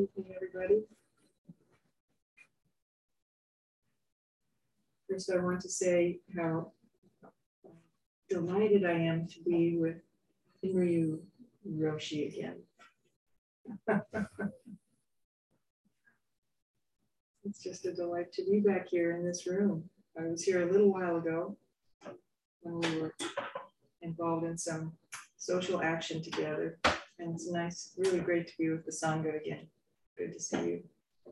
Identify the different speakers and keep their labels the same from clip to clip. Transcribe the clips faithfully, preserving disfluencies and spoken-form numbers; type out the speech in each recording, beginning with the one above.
Speaker 1: evening, everybody. First, I want to say how delighted I am to be with Inryu Roshi again. It's just a delight to be back here in this room. I was here a little while ago when we were involved in some social action together. And it's nice, really great to be with the Sangha again. Good to see you.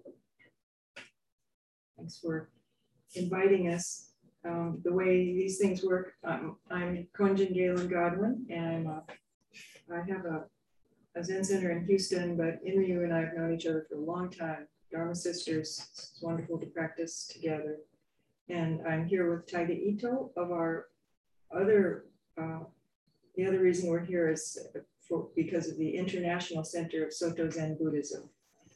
Speaker 1: Thanks for inviting us. Um, the way these things work, um, I'm Konjin Galen Godwin, and I'm a, I have a, a Zen center in Houston, but Inryu and I have known each other for a long time. Dharma sisters, it's wonderful to practice together. And I'm here with Taiga Ito of our other, uh, the other reason we're here is for, because of the International Center of Soto Zen Buddhism.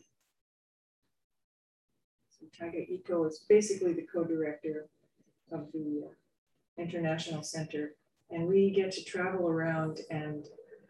Speaker 1: So Taiga Ito is basically the co-director of the uh, International Center, and we get to travel around and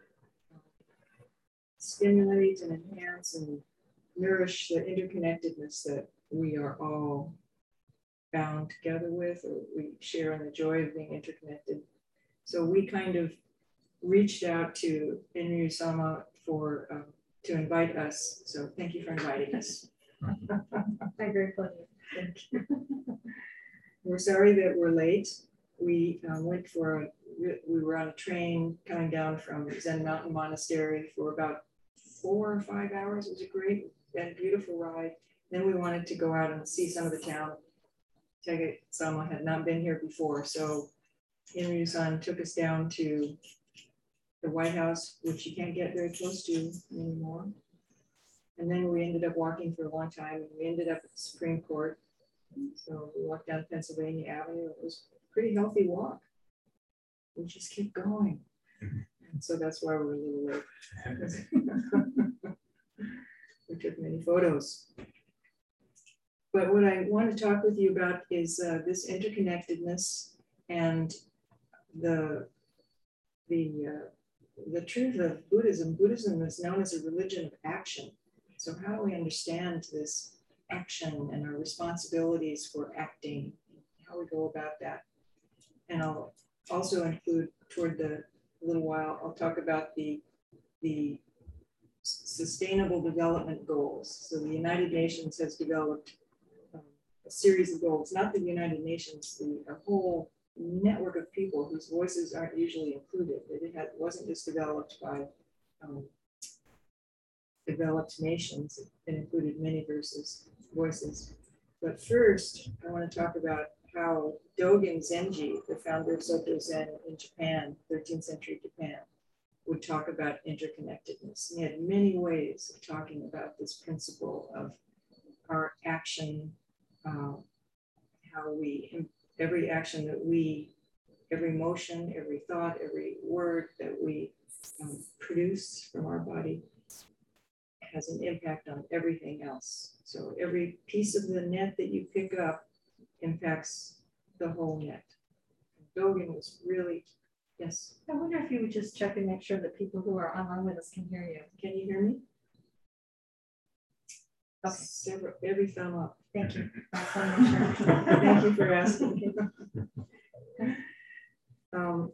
Speaker 1: stimulate and enhance and nourish the interconnectedness that we are all bound together with, or we share in the joy of being interconnected. So we kind of reached out to Inryu Sama for um, to invite us. So thank you for inviting us.
Speaker 2: My great pleasure.
Speaker 1: Thank you. We're sorry that we're late. We um, went for a, we were on a train coming down from Zen Mountain Monastery for about four or five hours. It was a great and beautiful ride. Then we wanted to go out and see some of the town. Taiga Sama had not been here before, so Inryu-san took us down to the White House, which you can't get very close to anymore. And then we ended up walking for a long time, and we ended up at the Supreme Court. So we walked down Pennsylvania Avenue. It was a pretty healthy walk. We just kept going. And so that's why we were a little late. We took many photos. But what I want to talk with you about is uh, this interconnectedness and the, the, uh, the truth of Buddhism. Buddhism is known as a religion of action. So how do we understand this action and our responsibilities for acting, how we go about that? And I'll also include toward the little while, I'll talk about the, the Sustainable Development Goals. So the United Nations has developed um, a series of goals, not the United Nations, the a whole network of people whose voices aren't usually included. It had, wasn't just developed by um, developed nations. It included many verses, voices. But first, I want to talk about how Dogen Zenji, the founder of Soto Zen in Japan, thirteenth century Japan, would talk about interconnectedness. He had many ways of talking about this principle of our action, uh, how we, every action that we, every motion, every thought, every word that we um, produce from our body has an impact on everything else. So every piece of the net that you pick up impacts the whole net. Dogen was really, yes.
Speaker 2: I wonder if you would just check and make sure that people who are online with us can hear you.
Speaker 1: Can you hear me?
Speaker 2: Okay.
Speaker 1: Several, every thumb up.
Speaker 2: Thank you. Sure.
Speaker 1: Thank you for asking. um,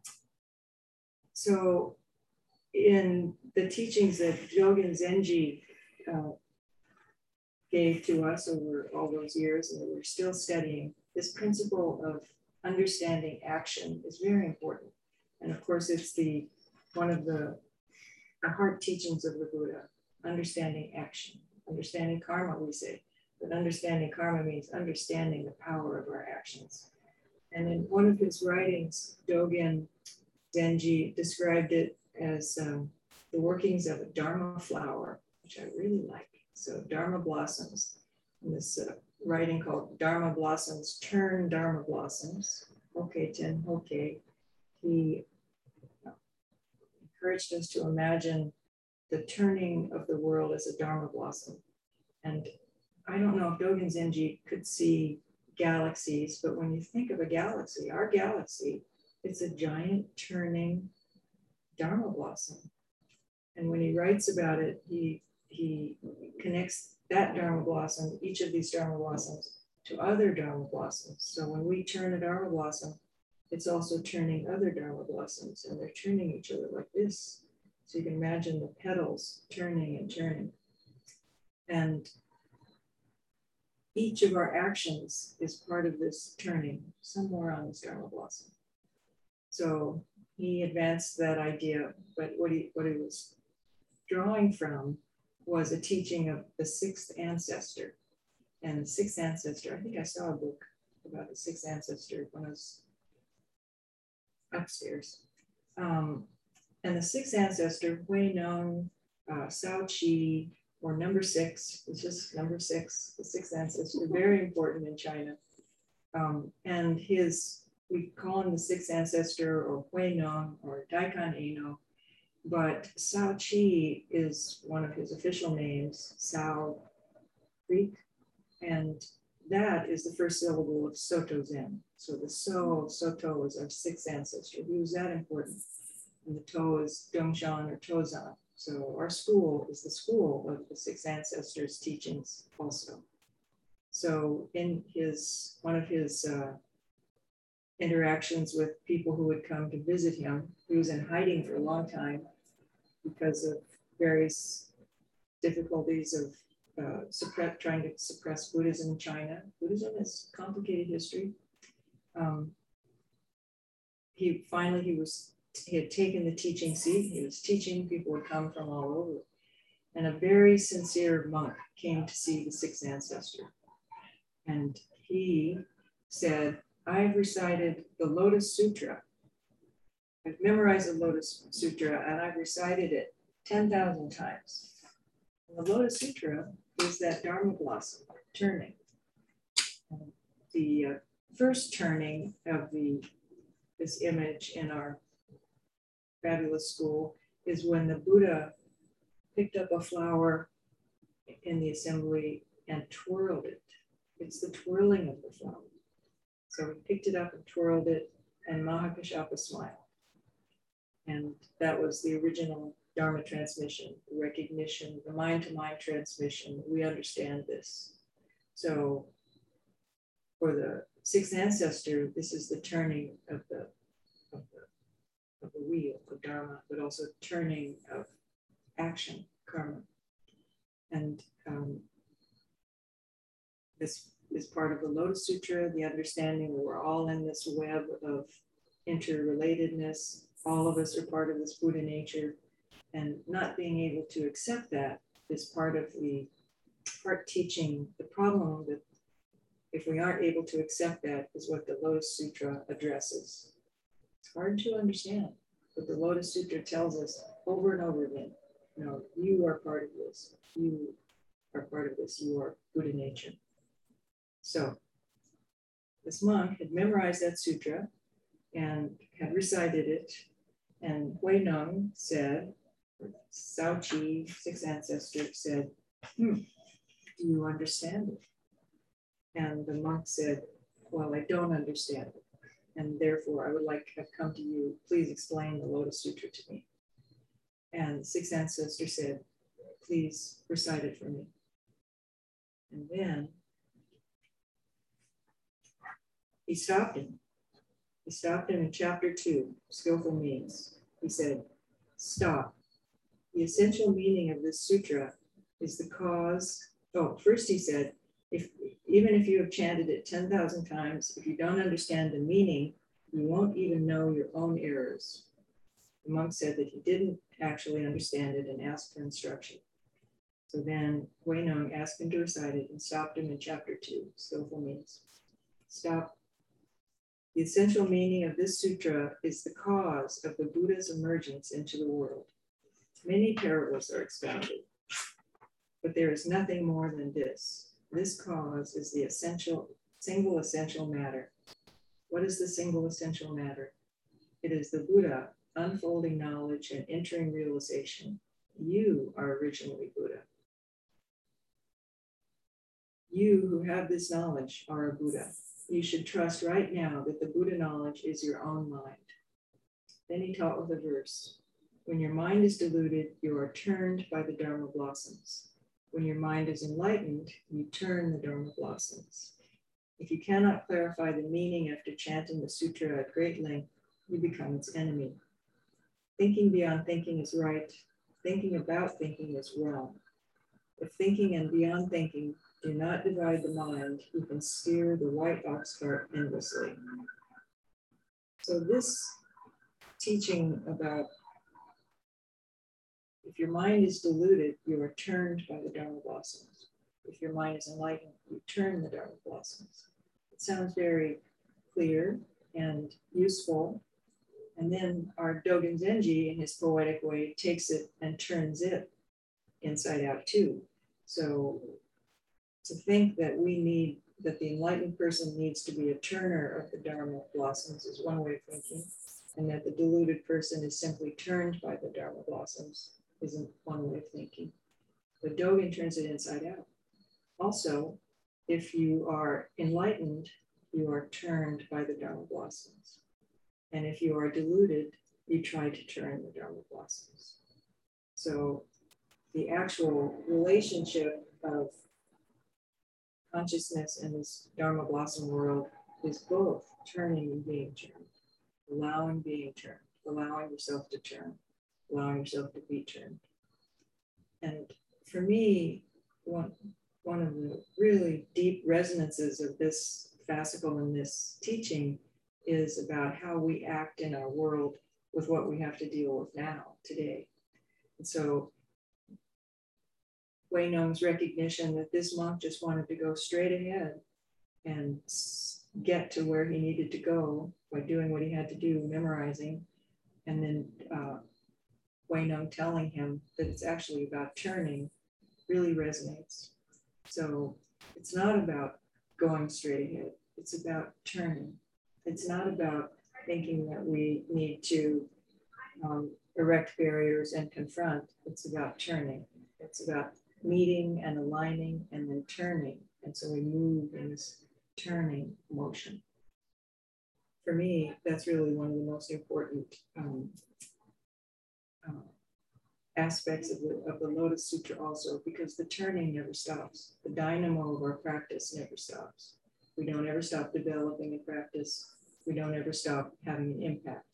Speaker 1: so in the teachings that Dogen Zenji uh, gave to us over all those years, and that we're still studying, this principle of understanding action is very important. And of course, it's the one of the, the heart teachings of the Buddha, understanding action, understanding karma, we say. But understanding karma means understanding the power of our actions. And in one of his writings, Dogen Zenji described it as um, the workings of a Dharma flower, which I really like. So Dharma blossoms, in this uh, writing called Dharma Blossoms Turn Dharma Blossoms, Hoke Ten Hoke, he encouraged us to imagine the turning of the world as a Dharma blossom. And I don't know if Dogen Zenji could see galaxies, but when you think of a galaxy, our galaxy, it's a giant turning Dharma blossom. And when he writes about it, he he connects that Dharma blossom, each of these Dharma blossoms, to other Dharma blossoms. So when we turn a Dharma blossom, it's also turning other Dharma blossoms, and they're turning each other like this. So you can imagine the petals turning and turning. And each of our actions is part of this turning somewhere on this Dharma blossom. So he advanced that idea, but what he, what he was drawing from was a teaching of the sixth ancestor. And the sixth ancestor, I think I saw a book about the sixth ancestor when I was upstairs. Um, and the sixth ancestor, Hui Nong, uh, Sao Qi, or number six, it's just number six, the sixth ancestor, very important in China. Um, and his, we call him the sixth ancestor, or Hui Nong, or Daikan Eno, but Sao Qi is one of his official names, Sao Creek, and that is the first syllable of Soto Zen. So the So of Soto is our sixth ancestor. He was that important. And the To is Dongshan or Tozan. So our school is the school of the six ancestors' teachings also. So in his, one of his uh, interactions with people who would come to visit him, he was in hiding for a long time because of various difficulties of uh, suppress, trying to suppress Buddhism in China. Buddhism has complicated history. Um, he finally, he was, he had taken the teaching seat. He was teaching, people would come from all over. And a very sincere monk came to see the sixth ancestor. And he said, I've recited the Lotus Sutra. I've memorized the Lotus Sutra and I've recited it ten thousand times. And the Lotus Sutra is that Dharma blossom turning. And the uh, first turning of the this image in our fabulous school is when the Buddha picked up a flower in the assembly and twirled it. It's the twirling of the flower. So he picked it up and twirled it, and Mahakashapa smiled. And that was the original Dharma transmission, the recognition, the mind-to-mind transmission. We understand this. So for the sixth ancestor, this is the turning of the, of the, of the wheel of Dharma, but also turning of action, karma. And um, this is part of the Lotus Sutra, the understanding that we're all in this web of interrelatedness. All of us are part of this Buddha nature, and not being able to accept that is part of the part teaching. The problem that if we aren't able to accept that is what the Lotus Sutra addresses. It's hard to understand, but the Lotus Sutra tells us over and over again, no, you are part of this. You are part of this. You are Buddha nature. So this monk had memorized that sutra and had recited it. And Hui Nong said, or Sao Qi, sixth ancestor, said, hmm, do you understand it? And the monk said, well, I don't understand it. And therefore, I would like to have come to you. Please explain the Lotus Sutra to me. And the sixth ancestor said, please recite it for me. And then he stopped him. He stopped him in chapter two, Skillful Means. He said, stop. The essential meaning of this sutra is the cause. Oh, first he said, if even if you have chanted it ten thousand times, if you don't understand the meaning, you won't even know your own errors. The monk said that he didn't actually understand it and asked for instruction. So then Hui Nong asked him to recite it and stopped him in chapter two, Skillful Means. Stop. The essential meaning of this sutra is the cause of the Buddha's emergence into the world. Many parables are expounded, but there is nothing more than this. This cause is the essential, single essential matter. What is the single essential matter? It is the Buddha unfolding knowledge and entering realization. You are originally Buddha. You who have this knowledge are a Buddha. You should trust right now that the Buddha knowledge is your own mind. Then he taught with a verse. When your mind is deluded, you are turned by the Dharma blossoms. When your mind is enlightened, you turn the Dharma blossoms. If you cannot clarify the meaning after chanting the sutra at great length, you become its enemy. Thinking beyond thinking is right. Thinking about thinking is wrong. If thinking and beyond thinking do not divide the mind, you can steer the white ox cart endlessly. So this teaching about if your mind is deluded, you are turned by the Dharma blossoms. If your mind is enlightened, you turn the Dharma blossoms. It sounds very clear and useful. And then our Dogen Zenji, in his poetic way, takes it and turns it inside out too. So to think that we need, that the enlightened person needs to be a turner of the Dharma blossoms is one way of thinking. And that the deluded person is simply turned by the Dharma blossoms isn't one way of thinking. But Dogen turns it inside out. Also, if you are enlightened, you are turned by the Dharma blossoms. And if you are deluded, you try to turn the Dharma blossoms. So the actual relationship of consciousness and this Dharma blossom world is both turning and being turned, allowing being turned, allowing yourself to turn, allowing yourself to be turned. And for me, one, one of the really deep resonances of this fascicle and this teaching is about how we act in our world with what we have to deal with now, today. And so Wei Nong's recognition that this monk just wanted to go straight ahead and get to where he needed to go by doing what he had to do, memorizing, and then uh, Wei Nong telling him that it's actually about turning really resonates. So it's not about going straight ahead, it's about turning. It's not about thinking that we need to um, erect barriers and confront. It's about turning. It's about meeting and aligning and then turning. And so we move in this turning motion. For me, that's really one of the most important um, uh, aspects of the, of the Lotus Sutra also, because the turning never stops. The dynamo of our practice never stops. We don't ever stop developing a practice. We don't ever stop having an impact.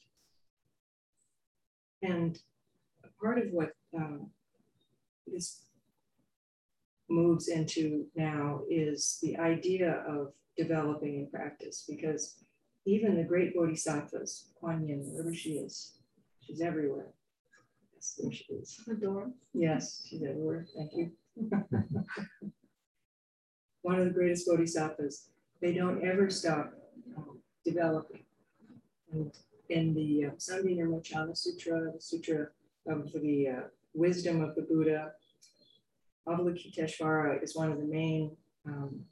Speaker 1: And part of what um, this moves into now is the idea of developing in practice, because even the great bodhisattvas, Kuan Yin, wherever she is, she's everywhere. Yes, there she is.
Speaker 2: Adore.
Speaker 1: Yes, she's everywhere. Thank you. One of the greatest bodhisattvas, they don't ever stop um, developing. And in the uh, Sandhi-Nirmochana Sutra, the Sutra of the uh, wisdom of the Buddha, Avalokiteshvara is one of the main, um,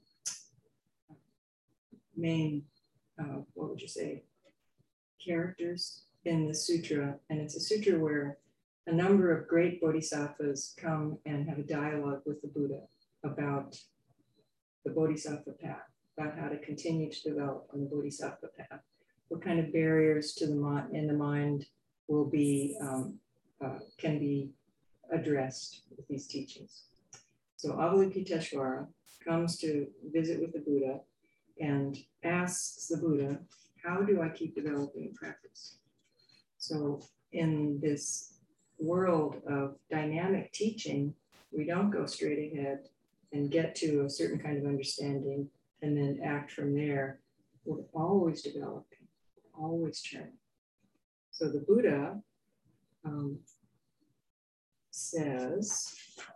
Speaker 1: main, uh, what would you say, characters in the sutra. And it's a sutra where a number of great bodhisattvas come and have a dialogue with the Buddha about the bodhisattva path, about how to continue to develop on the bodhisattva path. What kind of barriers to the mind in the mind will be um, uh, can be addressed with these teachings. So Avalokiteshvara comes to visit with the Buddha and asks the Buddha, how do I keep developing in practice? So in this world of dynamic teaching, we don't go straight ahead and get to a certain kind of understanding and then act from there. We're always developing, always turning. So the Buddha um, says,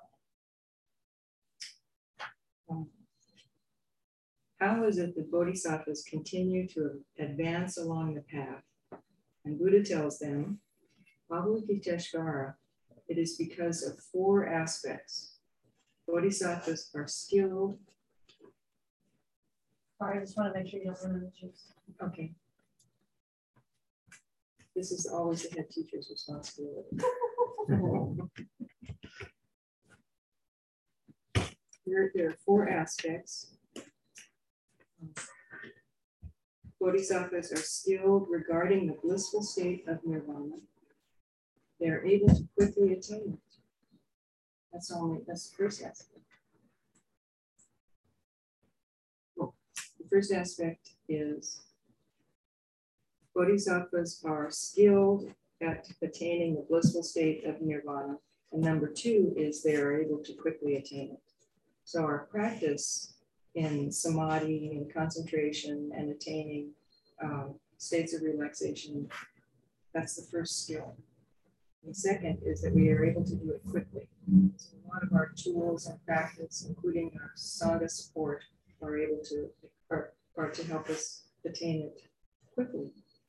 Speaker 1: um, how is it that bodhisattvas continue to advance along the path? And Buddha tells them, Avalokiteshvara, it is because of four aspects. Bodhisattvas are skilled.
Speaker 2: Sorry, I just want to make sure you don't run out of juice.
Speaker 1: Okay. This is always the head teacher's responsibility. There, there are four aspects. Bodhisattvas are skilled regarding the blissful state of nirvana. they're able to quickly attain it. That's only, that's the first aspect. Well, the first aspect is bodhisattvas are skilled at attaining the blissful state of nirvana. And number two is they are able to quickly attain it. So our practice in samadhi and concentration and attaining um, states of relaxation, that's the first skill. And the second is that we are able to do it quickly. So a lot of our tools and practice, including our Sangha support, are able to, are, are to help us attain it quickly.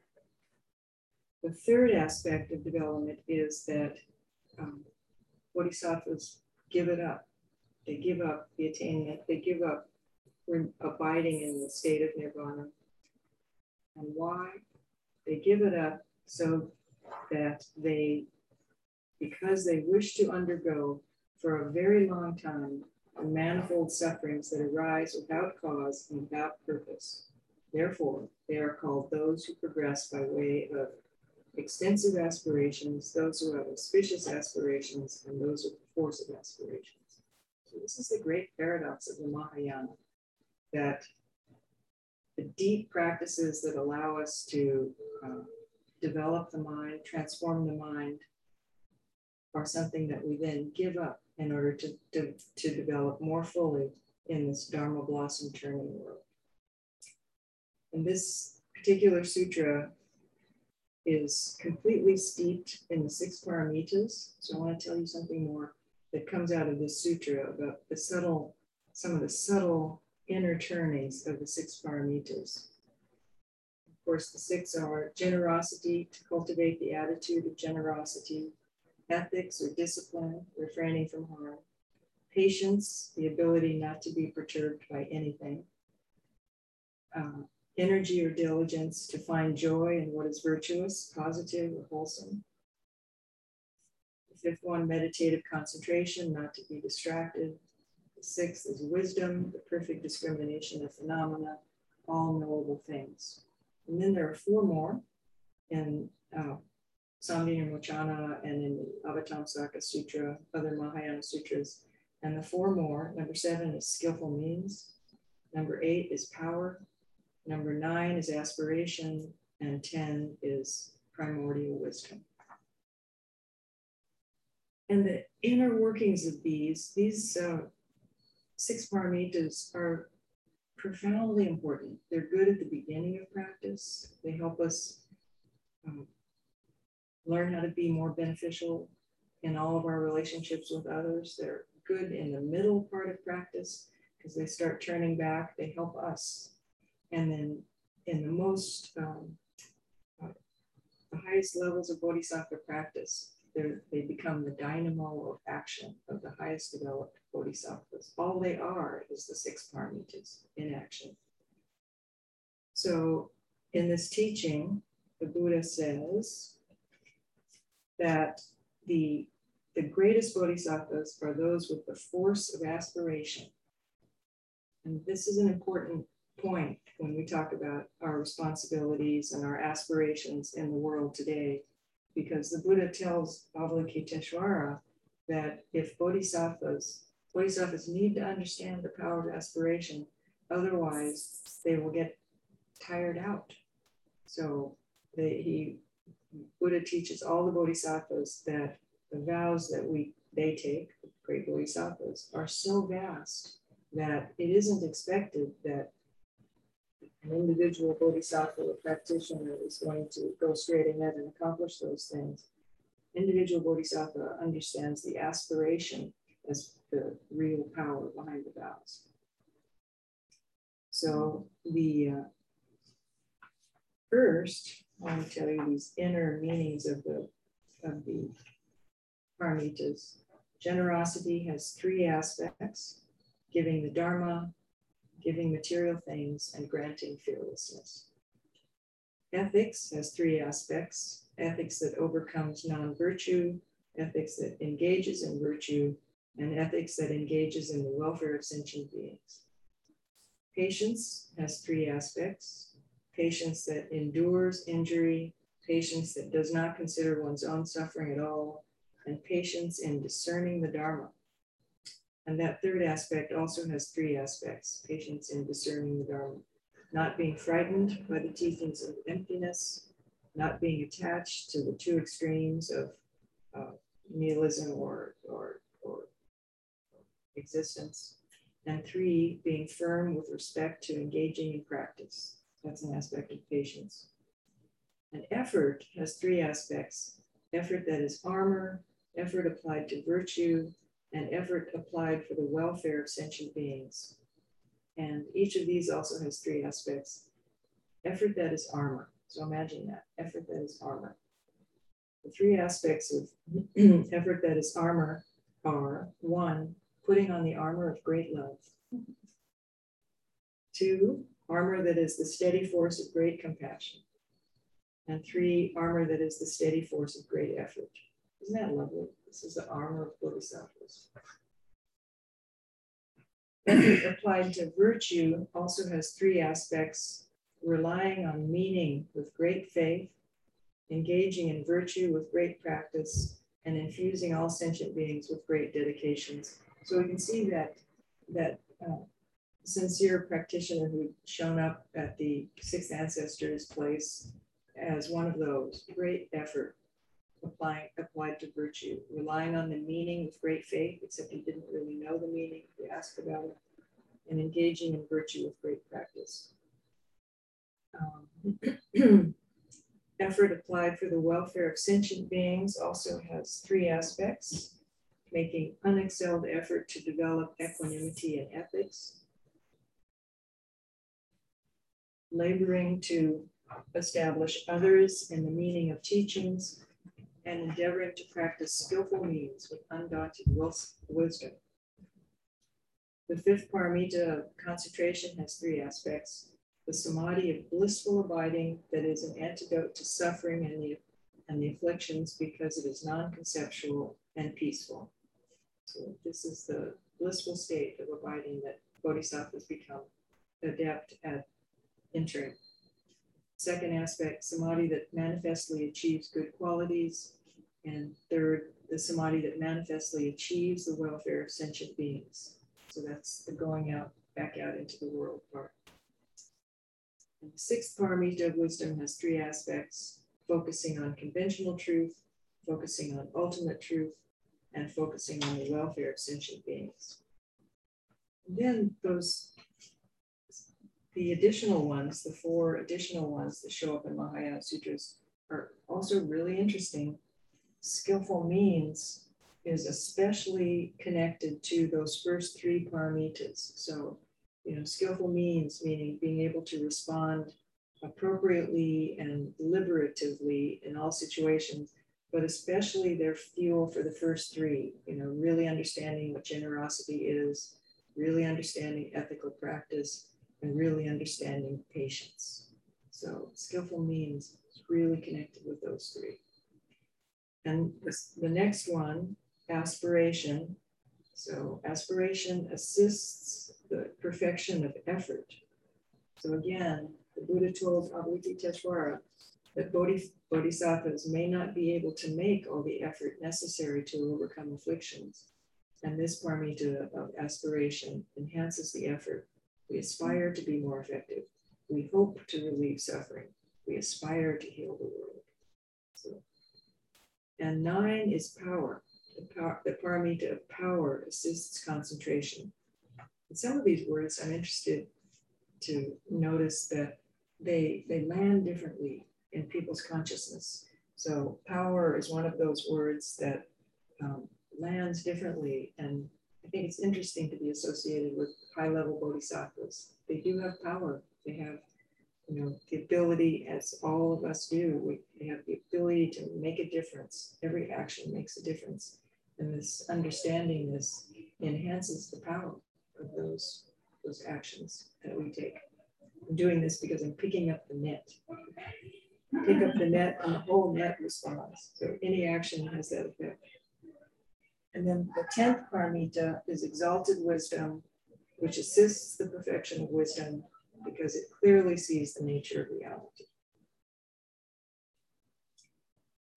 Speaker 1: The third aspect of development is that um, bodhisattvas give it up. They give up the attainment, they give up abiding in the state of nirvana. And why? They give it up so that they, because they wish to undergo for a very long time the manifold sufferings that arise without cause and without purpose. Therefore, they are called those who progress by way of extensive aspirations, those who have auspicious aspirations, and those with the force of aspirations. So this is the great paradox of the Mahayana, that the deep practices that allow us to uh, develop the mind, transform the mind, are something that we then give up in order to, to, to develop more fully in this Dharma blossom turning world. And this particular sutra is completely steeped in the six paramitas. So I want to tell you something more that comes out of this sutra about the subtle, some of the subtle inner turnings of the six paramitas. Of course, the six are generosity, to cultivate the attitude of generosity, ethics or discipline, refraining from harm, patience, the ability not to be perturbed by anything, uh, energy or diligence to find joy in what is virtuous, positive, or wholesome. The fifth one, meditative concentration, not to be distracted. The sixth is wisdom, the perfect discrimination of phenomena, all knowable things. And then there are four more in uh, Samdhinirmochana and in the Avatamsaka Sutra, other Mahayana sutras. And the four more, number seven is skillful means, number eight is power, number nine is aspiration, and ten is primordial wisdom. And the inner workings of these, these uh, six paramitas are profoundly important. They're good at the beginning of practice. They help us um, learn how to be more beneficial in all of our relationships with others. They're good in the middle part of practice because they start turning back. They help us. And then in the most, um, uh, the highest levels of bodhisattva practice, they become the dynamo of action of the highest developed bodhisattvas. All they are is the six paramitas in action. So in this teaching, the Buddha says that the, the greatest bodhisattvas are those with the force of aspiration. And this is an important point when we talk about our responsibilities and our aspirations in the world today, because the Buddha tells Avalokiteshvara that if bodhisattvas, bodhisattvas need to understand the power of aspiration, otherwise they will get tired out. So they, he, Buddha teaches all the bodhisattvas that the vows that we they take, the great bodhisattvas, are so vast that it isn't expected that an individual bodhisattva practitioner is going to go straight ahead and accomplish those things. Individual bodhisattva understands the aspiration as the real power behind the vows. So the uh, first, I want to tell you these inner meanings of the of the paramitas. Generosity has three aspects: giving the Dharma, giving material things, and granting fearlessness. Ethics has three aspects: ethics that overcomes non-virtue, ethics that engages in virtue, and ethics that engages in the welfare of sentient beings. Patience has three aspects: patience that endures injury, patience that does not consider one's own suffering at all, and patience in discerning the Dharma. And that third aspect also has three aspects: patience in discerning the Dharma, not being frightened by the teachings of emptiness, not being attached to the two extremes of uh, nihilism or, or, or existence, and three, being firm with respect to engaging in practice. That's an aspect of patience. And effort has three aspects: effort that is armor, effort applied to virtue, and effort applied for the welfare of sentient beings. And each of these also has three aspects: effort that is armor. So imagine that, effort that is armor. The three aspects of effort that is armor are: one, putting on the armor of great love; two, armor that is the steady force of great compassion; and three, armor that is the steady force of great effort. Isn't that lovely? This is the armor of Bodhisattvas. Effort applied to virtue also has three aspects: relying on meaning with great faith, engaging in virtue with great practice, and infusing all sentient beings with great dedications. So we can see that that uh, sincere practitioner who'd shown up at the Sixth Ancestor's place as one of those: great effort applying applied to virtue, relying on the meaning with great faith, except he didn't really know the meaning, he asked about it, and engaging in virtue with great practice. Um, effort applied for the welfare of sentient beings also has three aspects: making unexcelled effort to develop equanimity and ethics, laboring to establish others in the meaning of teachings, and endeavoring to practice skillful means with undaunted wisdom. The fifth paramita of concentration has three aspects: the samadhi of blissful abiding, that is an antidote to suffering and the, and the afflictions because it is non-conceptual and peaceful. So this is the blissful state of abiding that bodhisattvas become adept at entering. Second aspect, samadhi that manifestly achieves good qualities. And third, the samadhi that manifestly achieves the welfare of sentient beings. So that's the going out, back out into the world part. And the sixth paramita of wisdom has three aspects: focusing on conventional truth, focusing on ultimate truth, and focusing on the welfare of sentient beings. And then those The additional ones, the four additional ones that show up in Mahayana Sutras, are also really interesting. Skillful means is especially connected to those first three paramitas. So, you know, skillful means meaning being able to respond appropriately and deliberatively in all situations, but especially their fuel for the first three, you know, really understanding what generosity is, really understanding ethical practice, and really understanding patience. So skillful means is really connected with those three. And this, the next one, aspiration. So aspiration assists the perfection of effort. So again, the Buddha told Avalokiteshvara that bodhisattvas may not be able to make all the effort necessary to overcome afflictions. And this paramita of aspiration enhances the effort. We aspire to be more effective. We hope to relieve suffering. We aspire to heal the world. So, and nine is power. The, power. the paramita of power assists concentration. And some of these words I'm interested to notice that they, they land differently in people's consciousness. So power is one of those words that um, lands differently, and I think it's interesting to be associated with high-level bodhisattvas. They do have power. They have, you know, the ability, as all of us do, we, they have the ability to make a difference. Every action makes a difference. And this understanding this enhances the power of those, those actions that we take. I'm doing this because I'm picking up the net. Pick up the net and the whole net responds. So any action has that effect. And then the tenth paramita is exalted wisdom, which assists the perfection of wisdom because it clearly sees the nature of reality.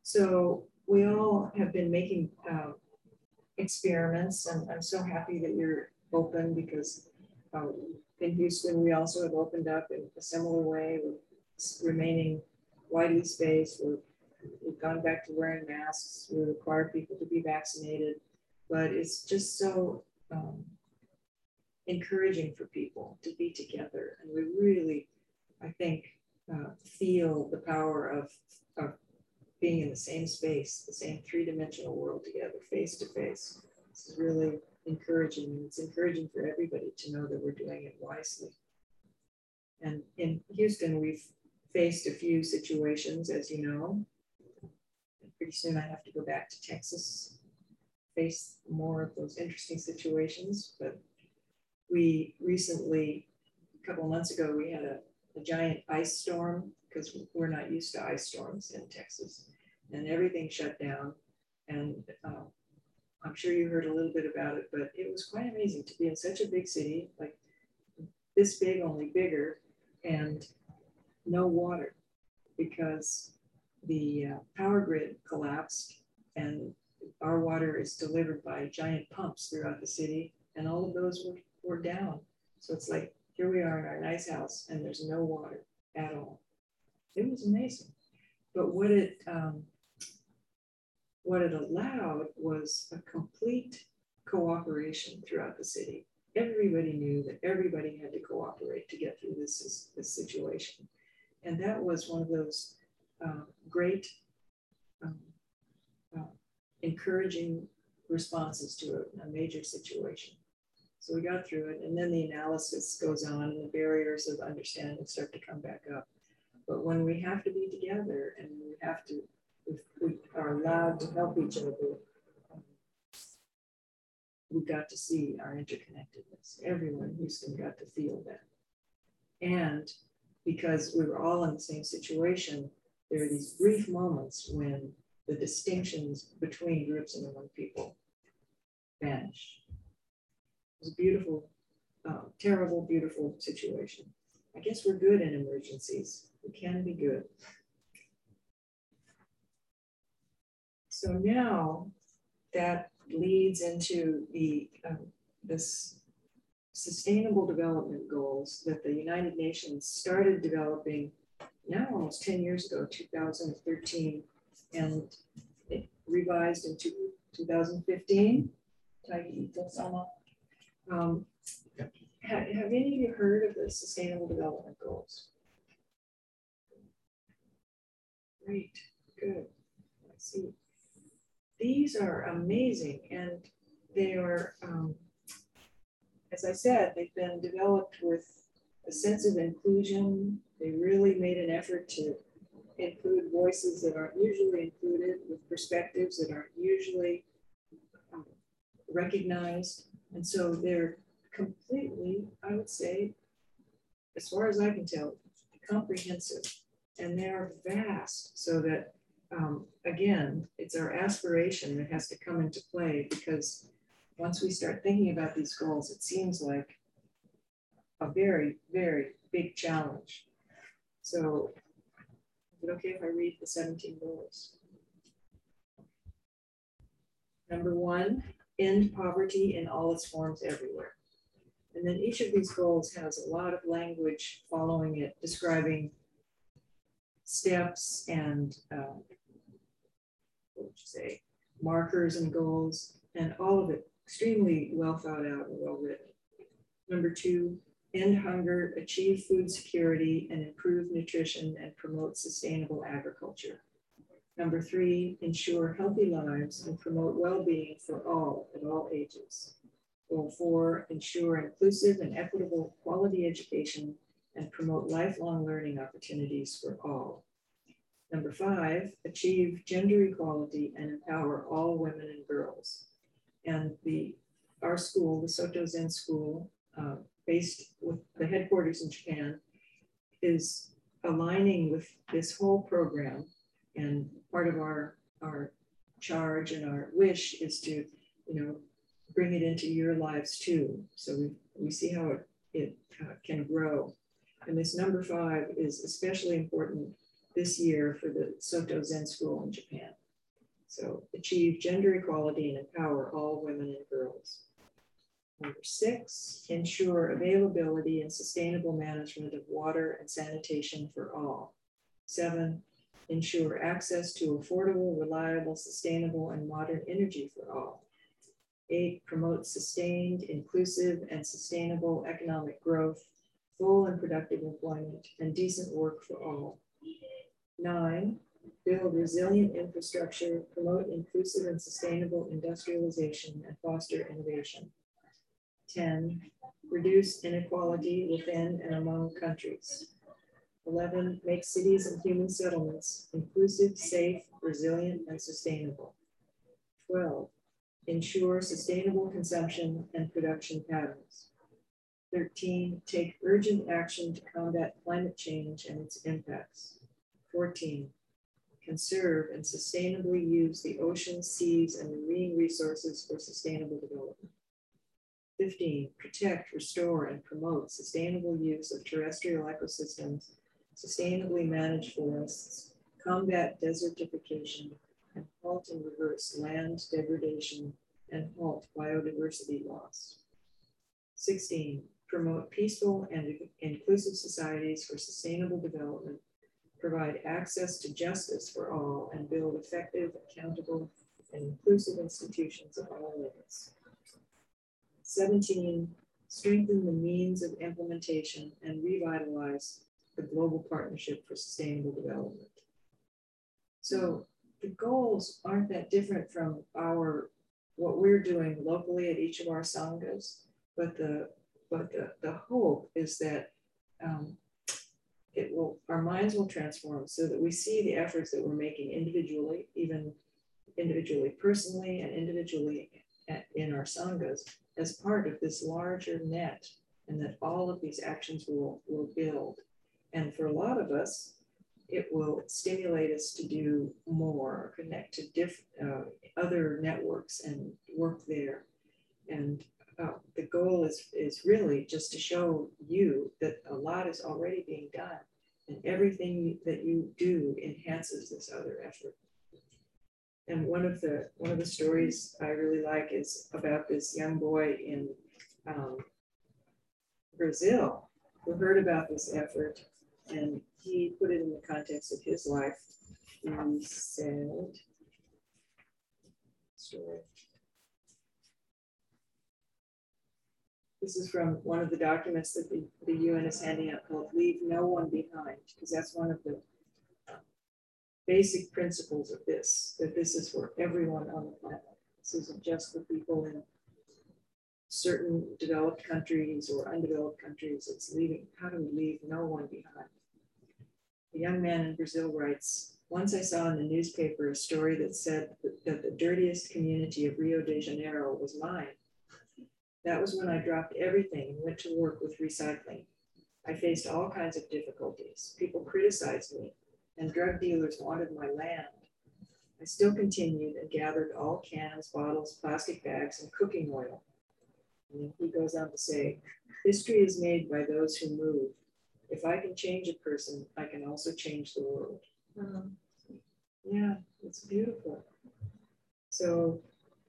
Speaker 1: So we all have been making uh, experiments, and I'm so happy that you're open because um, in Houston, we also have opened up in a similar way with remaining widely spaced. We're, we've gone back to wearing masks. We require people to be vaccinated, but it's just so um, encouraging for people to be together. And we really, I think, uh, feel the power of, of being in the same space, the same three-dimensional world together, face to face. This is really encouraging, and it's encouraging for everybody to know that we're doing it wisely. And in Houston, we've faced a few situations, as you know. And pretty soon I have to go back to Texas, face more of those interesting situations. But we recently, a couple of months ago, we had a, a giant ice storm because we're not used to ice storms in Texas, and everything shut down. And uh, I'm sure you heard a little bit about it, but it was quite amazing to be in such a big city, like this big, only bigger, and no water because the uh, power grid collapsed, and our water is delivered by giant pumps throughout the city, and all of those were, were down. So it's like, here we are in our nice house, and there's no water at all. It was amazing. But what it, um, what it allowed was a complete cooperation throughout the city. Everybody knew that everybody had to cooperate to get through this, this situation. And that was one of those uh, great um, uh, encouraging responses to a, a major situation. So we got through it, and then the analysis goes on and the barriers of understanding start to come back up. But when we have to be together and we have to, we, we are allowed to help each other, um, we got to see our interconnectedness. Everyone in Houston got to feel that. And because we were all in the same situation, there are these brief moments when the distinctions between groups and among people vanish. It was a beautiful, uh, terrible, beautiful situation. I guess we're good in emergencies. We can be good. So now that leads into the um, this Sustainable Development Goals that the United Nations started developing now almost ten years ago, two thousand thirteen, and it revised in two thousand fifteen. Um, have, have any of you heard of the Sustainable Development Goals? Great, good. I see. These are amazing, and they are, um, as I said, they've been developed with a sense of inclusion. They really made an effort to include voices that aren't usually included, with perspectives that aren't usually um, recognized. And so they're completely, I would say, as far as I can tell, comprehensive. And they're vast, so that, um, again, it's our aspiration that has to come into play, because once we start thinking about these goals, it seems like a very, very big challenge. So is it okay if I read the seventeen goals? Number one, end poverty in all its forms everywhere. And then each of these goals has a lot of language following it, describing steps and um, what would you say, markers and goals, and all of it extremely well thought out and well written. Number two, end hunger, achieve food security, and improve nutrition and promote sustainable agriculture. Number three, ensure healthy lives and promote well-being for all at all ages. Goal four, ensure inclusive and equitable quality education and promote lifelong learning opportunities for all. Number five, achieve gender equality and empower all women and girls. And the our school, the Soto Zen School, uh, based with the headquarters in Japan, is aligning with this whole program. And part of our, our charge and our wish is to, you know, bring it into your lives too. So we, we see how it, it uh, can grow. And this number five is especially important this year for the Soto Zen School in Japan. So achieve gender equality and empower all women and girls. Number six, ensure availability and sustainable management of water and sanitation for all. Seven, ensure access to affordable, reliable, sustainable, and modern energy for all. Eight, promote sustained, inclusive, and sustainable economic growth, full and productive employment, and decent work for all. Nine, build resilient infrastructure, promote inclusive and sustainable industrialization, and foster innovation. ten, reduce inequality within and among countries. eleven, make cities and human settlements inclusive, safe, resilient, and sustainable. twelve, ensure sustainable consumption and production patterns. thirteen, take urgent action to combat climate change and its impacts. fourteen, conserve and sustainably use the oceans, seas, and marine resources for sustainable development. fifteen, protect, restore, and promote sustainable use of terrestrial ecosystems, sustainably manage forests, combat desertification, and halt and reverse land degradation and halt biodiversity loss. sixteen, promote peaceful and inclusive societies for sustainable development, provide access to justice for all, and build effective, accountable, and inclusive institutions of all levels. seventeen, strengthen the means of implementation and revitalize the Global Partnership for Sustainable Development. So the goals aren't that different from our, what we're doing locally at each of our sanghas, but the, but the, the hope is that um, it will, our minds will transform so that we see the efforts that we're making individually, even individually personally and individually at, in our sanghas as part of this larger net, and that all of these actions will, will build. And for a lot of us, it will stimulate us to do more, connect to diff, uh, other networks and work there. And uh, the goal is, is really just to show you that a lot is already being done, and everything that you do enhances this other effort. And one of the one of the stories I really like is about this young boy in um, Brazil who heard about this effort, and he put it in the context of his life. He said, story. This is from one of the documents that the, the U N is handing out called Leave No One Behind, because that's one of the basic principles of this, that this is for everyone on the planet. This isn't just for people in certain developed countries or undeveloped countries. It's leaving, how do we leave no one behind? A young man in Brazil writes, once I saw in the newspaper a story that said that the dirtiest community of Rio de Janeiro was mine. That was when I dropped everything and went to work with recycling. I faced all kinds of difficulties. People criticized me, and drug dealers wanted my land. I still continued and gathered all cans, bottles, plastic bags, and cooking oil. And he goes on to say, history is made by those who move. If I can change a person, I can also change the world. Um, yeah, it's beautiful. So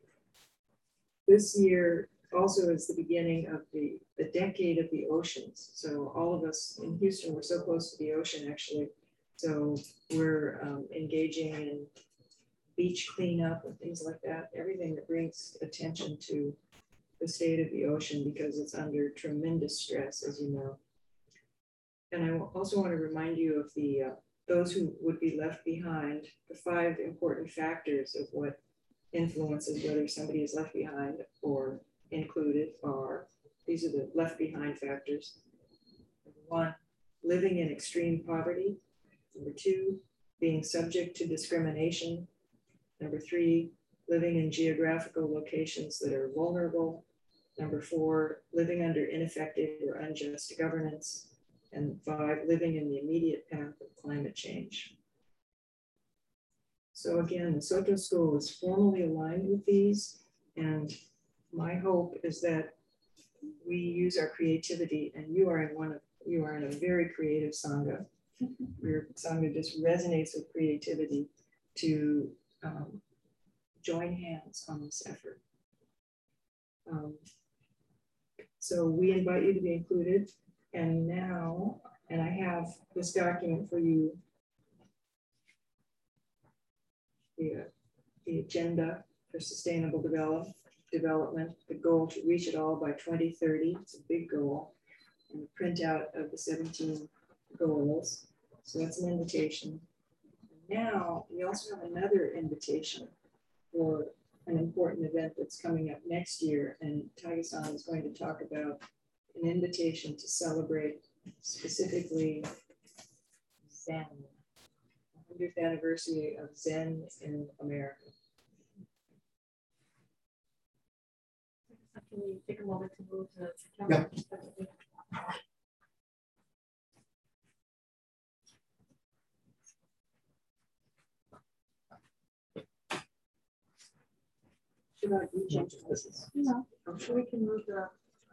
Speaker 1: this year also is the beginning of the, the decade of the oceans. So all of us in Houston, we're so close to the ocean actually. So we're um, engaging in beach cleanup and things like that, everything that brings attention to the state of the ocean because it's under tremendous stress, as you know. And I also want to remind you of the uh, those who would be left behind, the five important factors of what influences whether somebody is left behind or included are, these are the left behind factors. Number one, living in extreme poverty. Number two, being subject to discrimination. Number three, living in geographical locations that are vulnerable. Number four, living under ineffective or unjust governance. And five, living in the immediate path of climate change. So again, the Soto School is formally aligned with these, and my hope is that we use our creativity, and you are in one of, you are in a very creative Sangha. Your Sangha just resonates with creativity to um, join hands on this effort. Um, so we invite you to be included. And now, and I have this document for you, the, uh, the agenda for sustainable develop, development, the goal to reach it all by twenty thirty. It's a big goal. And a printout of the seventeen goals. So that's an invitation. Now, we also have another invitation for an important event that's coming up next year. And Taiga-san is going to talk about an invitation to celebrate specifically Zen, the hundredth anniversary of Zen in America.
Speaker 2: Can we take a moment to move to the
Speaker 3: Yeah.
Speaker 1: Should I do change places?
Speaker 2: No, I'm sure we can move the.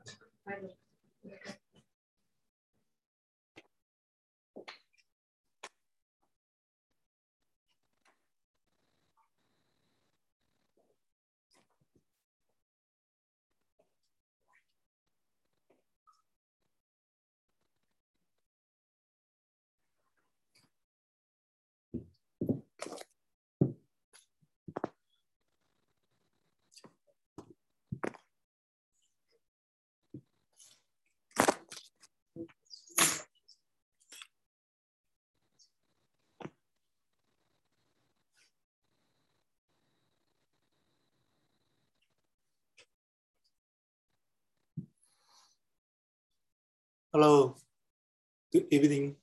Speaker 3: Hello, good evening.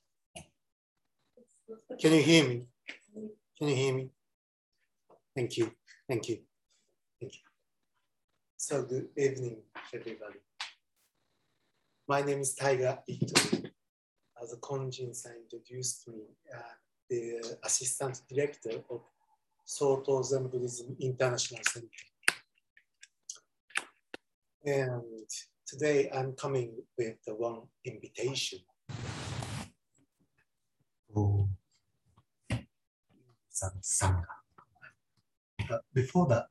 Speaker 3: Can you hear me? Can you hear me? Thank you, thank you, thank you. So good evening, everybody. My name is Taiga Ito. As Konjin-san introduced me, uh, the Assistant Director of Soto Zen Buddhism International Center. And today I'm coming with the one invitation. Oh, Sangha. But before that,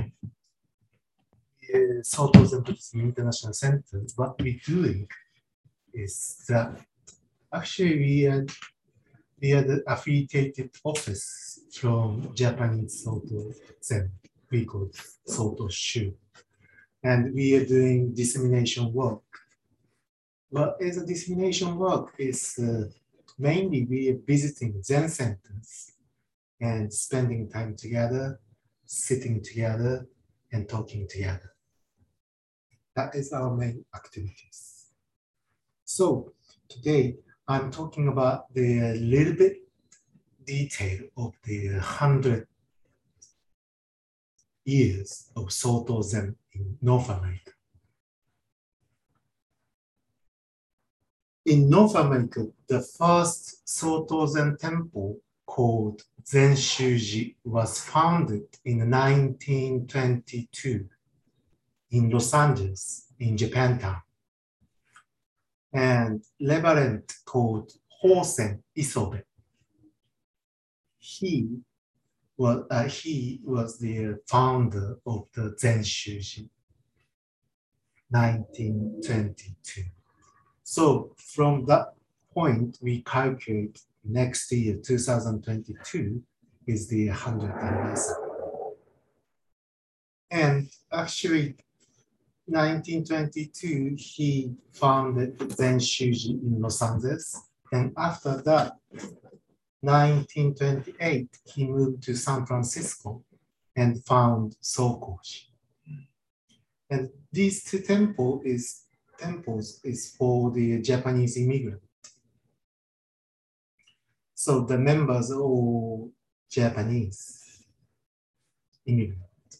Speaker 3: the Soto Zen Buddhism International Center, what we're doing is that actually we are, we are the affiliated office from Japanese Soto Zen. We call it Soto Shu. And we are doing dissemination work. What is a dissemination work is uh, mainly we are visiting Zen centers and spending time together, sitting together, and talking together. That is our main activities. So today I'm talking about the little bit detail of the hundred years of Soto Zen in North America. In North America, the first Soto Zen temple called Zen Shuji was founded in nineteen twenty-two in Los Angeles, in Japantown. And Reverend called Hosen Isobe. He was, uh, he was the founder of the Zen Shuji, nineteen twenty-two. So from that point, we calculate next year, two thousand twenty-two, is the hundredth anniversary. And actually, nineteen twenty-two, he founded Zen Shuji in Los Angeles. And after that, nineteen twenty-eight, he moved to San Francisco and found Sokoji. And these two temples is temples is for the Japanese immigrant. So the members are all Japanese immigrant.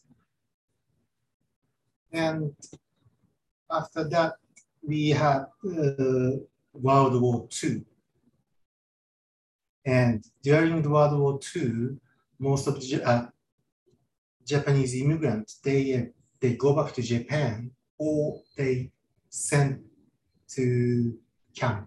Speaker 3: And after that, we had uh, World War Two. And during the World War Two, most of the uh, Japanese immigrants, they, uh, they go back to Japan or they sent to camp.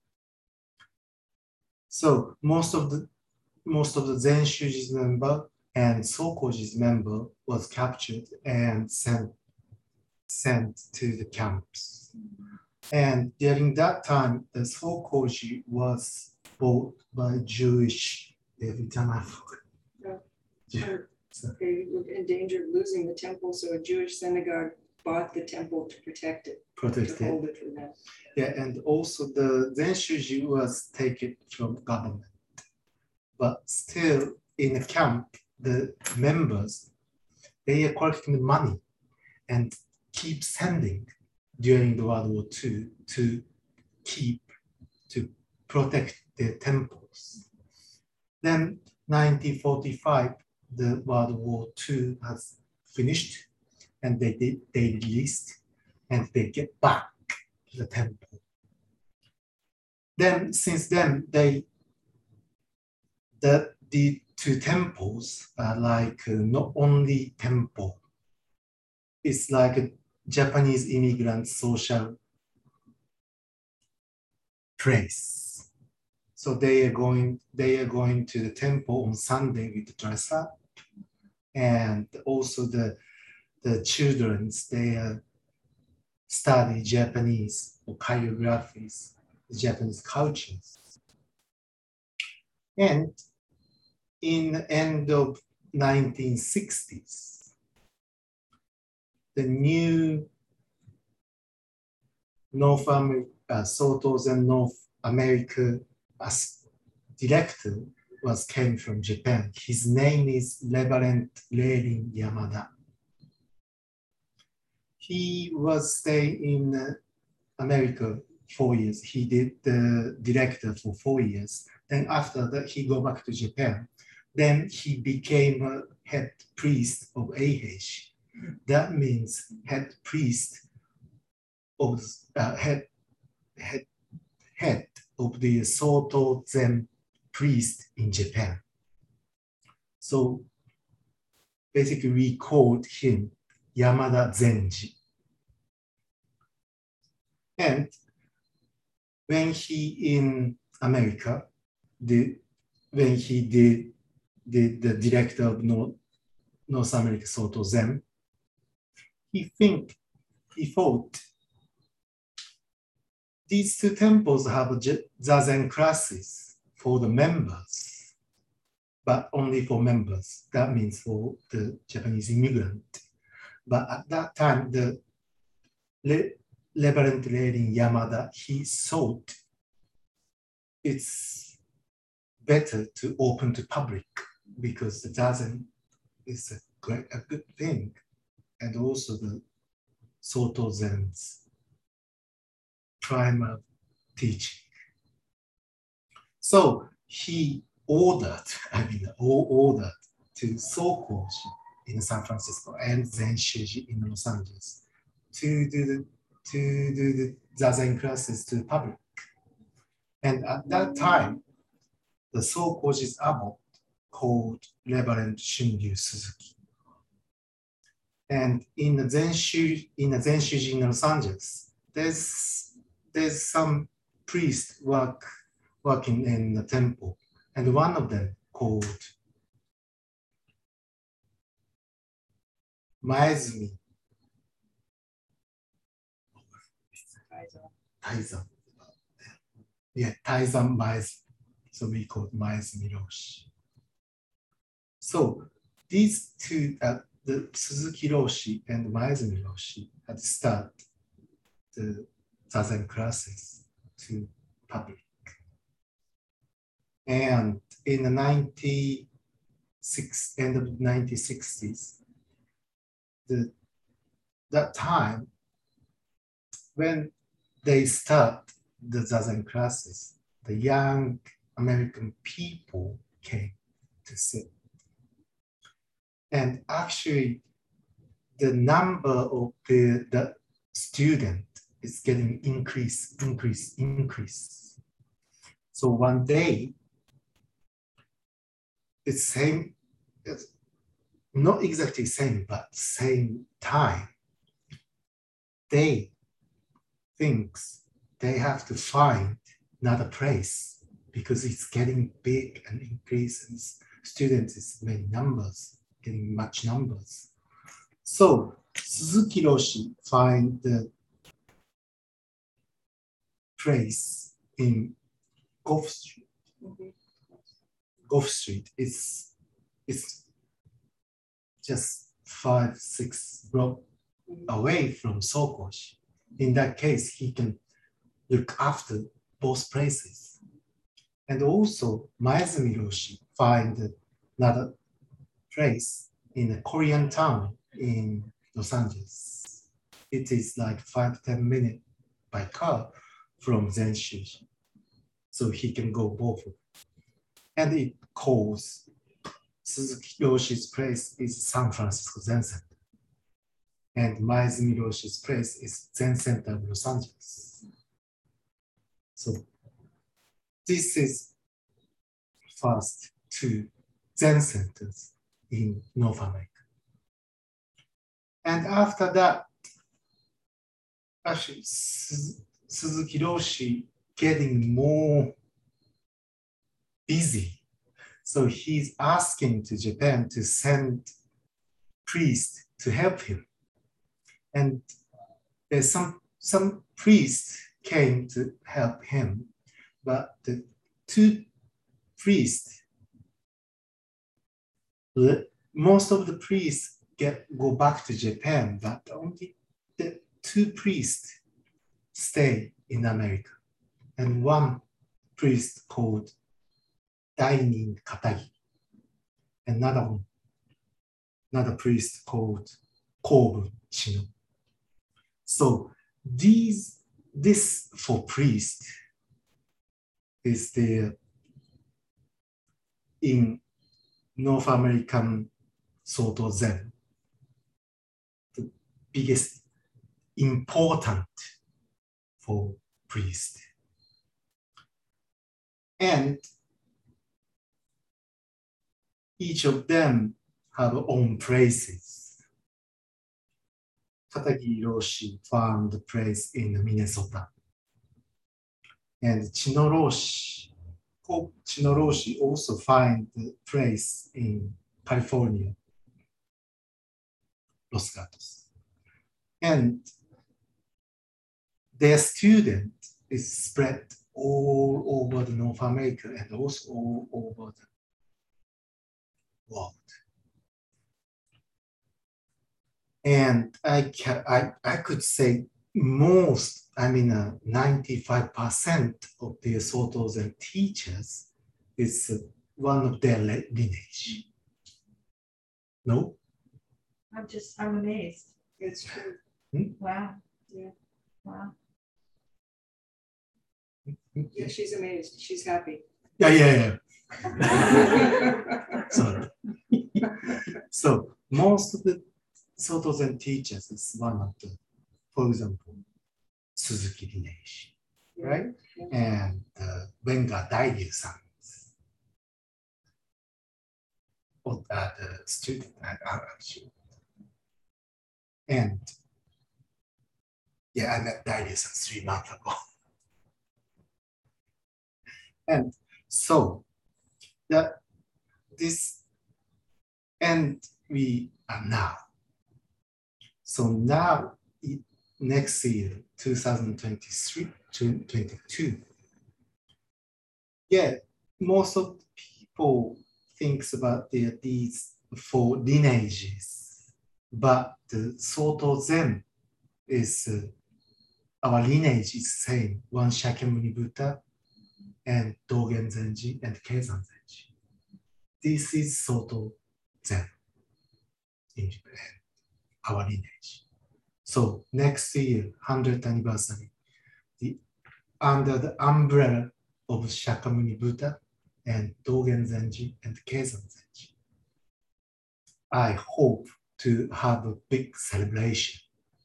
Speaker 3: So most of the most of the Zen Shuji's member and Sokoji's member was captured and sent, sent to the camps. And during that time, the Sokoji was bought by Jewish, every time I forget.
Speaker 1: Uh, They were in danger of losing the temple, so a Jewish synagogue bought the temple to protect it, to
Speaker 3: Protected.
Speaker 1: hold it for them.
Speaker 3: Yeah, and also the Zenshuji was taken from government. But still in the camp, the members, they are collecting money and keep sending during the World War Two to keep, to protect their temples. Then nineteen forty-five, the World War Two has finished and they did, they released and they get back to the temple. Then since then, they, the, the two temples are like uh, not only temple, it's like a Japanese immigrant social place. So they are going, they are going to the temple on Sunday with the dress up, and also the the childrens, they uh, study Japanese or choreographies, Japanese cultures. And in the end of nineteen sixties, the new North America, uh, Sotos and North America as director was came from Japan. His name is Reverend Reirin Yamada. He was staying in uh, America four years. He did the director for four years. Then after that, he go back to Japan. Then he became a head priest of A H. That means head priest of uh, head, head, head of the Soto Zen priest in Japan. So basically we called him Yamada Zenji. And when he in America, the, when he did, did the director of North, North America Soto Zen, he think, he thought, these two temples have Zazen classes for the members, but only for members. That means for the Japanese immigrant. But at that time, the Reverend Reirin Yamada, he thought it's better to open to public because the Zazen is a, great, a good thing. And also the Soto Zen's primal teaching. So he ordered, I mean, ordered to Sokoji in San Francisco and Zenshuji in Los Angeles to do the, to do the Zazen classes to the public. And at that time, the Sokoji's abbot called Reverend Shunryu Suzuki. And in the Zenshu, in the Zenshuji in Los Angeles, there's there's some priests work working in the temple, and one of them called Maezumi Taizan. Yeah, Taizan Maezumi. So we call it Maezumi Roshi. So these two, uh, the Suzuki Roshi and Maezumi Roshi had started the Zazen classes to public. And in the ninety-six, end of the nineteen sixties, the, that time when they start the Zazen classes, the young American people came to sit. And actually, the number of the, the student is getting increase, increase, increase. So one day, it's same, it's not exactly same, but same time, they thinks they have to find another place because it's getting big and increases. students is many numbers, getting much numbers. So Suzuki Roshi find the place in Gulf Street.
Speaker 1: Mhm.
Speaker 3: Gulf Street is is just five, six blocks away from Sokoshi. In that case, he can look after both places. And also, Maezumi Roshi find another place in a Korean town in Los Angeles. It is like five, ten minutes by car from Zenshuji. So he can go both. And it calls Suzuki Roshi's place is San Francisco Zen Center. And Maezumi Roshi's place is Zen Center of Los Angeles. So this is first two Zen centers in North America. And after that, actually, Suzuki Roshi getting more busy. So he's asking to Japan to send priests to help him. And there's some, some priests came to help him, but the two priests, most of the priests get go back to Japan, but only the two priests stay in America. And one priest called Dainin Katagi, another one, another priest called Kobu Shino. So these, this for priest is the in North American Soto Zen, the biggest important for priest. And each of them have own places. Katagi Roshi found a place in Minnesota. And Chino Roshi, Chino Roshi also find a place in California, Los Gatos. And their student is spread all over the North America and also all over the world. And I, can, I, I could say most, I mean, uh, ninety-five percent of the Soto Zen teachers is uh, one of their lineage. No?
Speaker 2: I'm just, I'm amazed.
Speaker 1: It's true.
Speaker 3: Hmm?
Speaker 2: Wow.
Speaker 1: Yeah.
Speaker 2: Wow.
Speaker 1: Yeah, she's amazed. She's happy.
Speaker 3: Yeah, yeah, yeah. Sorry. So most of the Soto Zen teachers is one of the, for example, Suzuki lineage, right?
Speaker 1: Yeah.
Speaker 3: And uh, Wenga Dairyu-san, or uh, the student, uh, actually. And yeah, I met Dairyu-san three months ago. And so that this, and we are now. So now, it, next year, two thousand twenty-three, twenty-two, yeah, most of the people thinks about the, these four lineages, but the Soto Zen is, uh, our lineage is same, one Shakyamuni Buddha, and Dogen Zenji and Keizan Zenji. This is Soto Zen in Japan, our lineage. So next year, hundredth anniversary, the, under the umbrella of Shakyamuni Buddha and Dogen Zenji and Keizan Zenji, I hope to have a big celebration.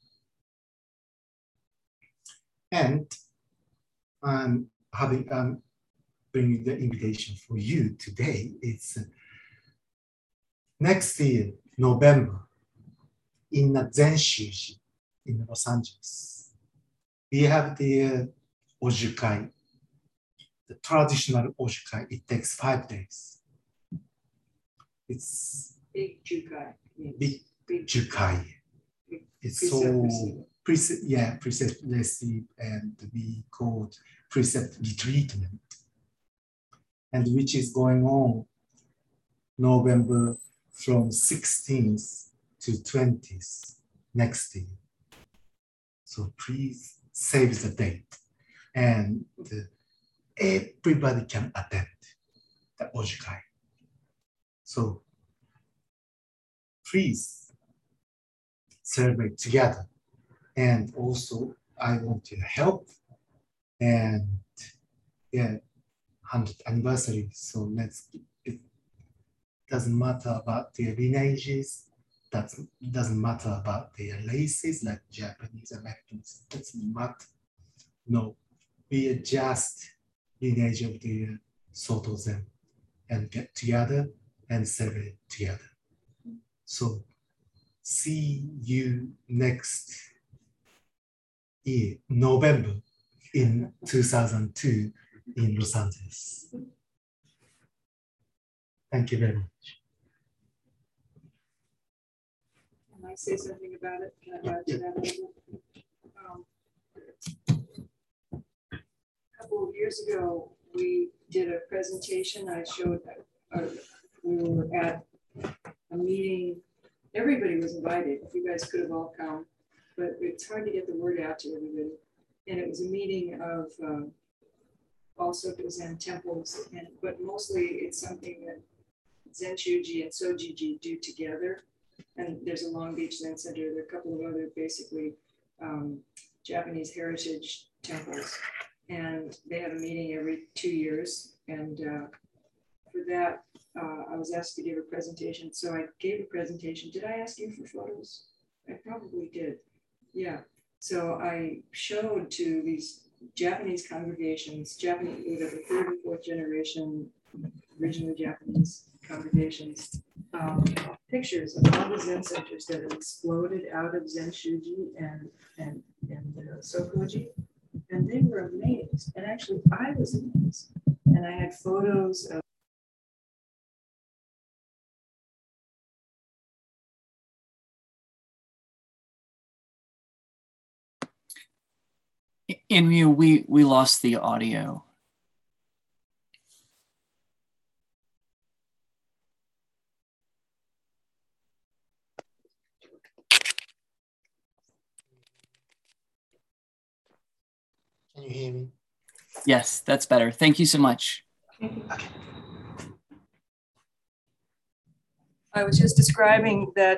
Speaker 3: And I'm having, um, bringing the invitation for you today. It's uh, next year, November, in Zenshuji in Los Angeles. We have the uh, Ojukai, the traditional Ojukai. It takes five days. It's
Speaker 1: Big Jukai. means
Speaker 3: big
Speaker 1: Big
Speaker 3: Jukai.
Speaker 1: Big
Speaker 3: It's
Speaker 1: precept
Speaker 3: so
Speaker 1: receiver.
Speaker 3: precept, yeah, precept receive, and we called precept retreatment, and which is going on November from sixteenth to twentieth next year. So please save the date, and everybody can attend the Ojukai. So please celebrate together. And also, I want to help. And yeah, one hundredth anniversary. So let's, it doesn't matter about their lineages, that doesn't matter about their races, like Japanese, Americans, it doesn't matter. No, we are just lineage of the Soto Zen and get together and celebrate together. So see you next year, November in two thousand two in Los Angeles. Thank you very much.
Speaker 1: Can I say something about it? Can I add to that a little? Um, a couple of years ago, we did a presentation. I showed that uh, we were at a meeting. Everybody was invited. You guys could have all come, but it's hard to get the word out to everybody. And it was a meeting of um, all Soto Zen temples, and but mostly it's something that Zenshuji and Sojiji do together. And there's a Long Beach Zen Center. There are a couple of other basically um, Japanese heritage temples. And they have a meeting every two years. And uh, for that, uh, I was asked to give a presentation. So I gave a presentation. Did I ask you for photos? I probably did. Yeah. So I showed to these Japanese congregations, Japanese, either the third or fourth generation, originally Japanese congregations, um, pictures of all the Zen centers that have exploded out of Zenshuji and, and, and uh, Sokoji. And they were amazed. And actually, I was amazed. And I had photos of
Speaker 4: Inryu, we, we lost the audio.
Speaker 3: Can you hear me?
Speaker 4: Yes, that's better. Thank you so much.
Speaker 3: Okay.
Speaker 1: I was just describing that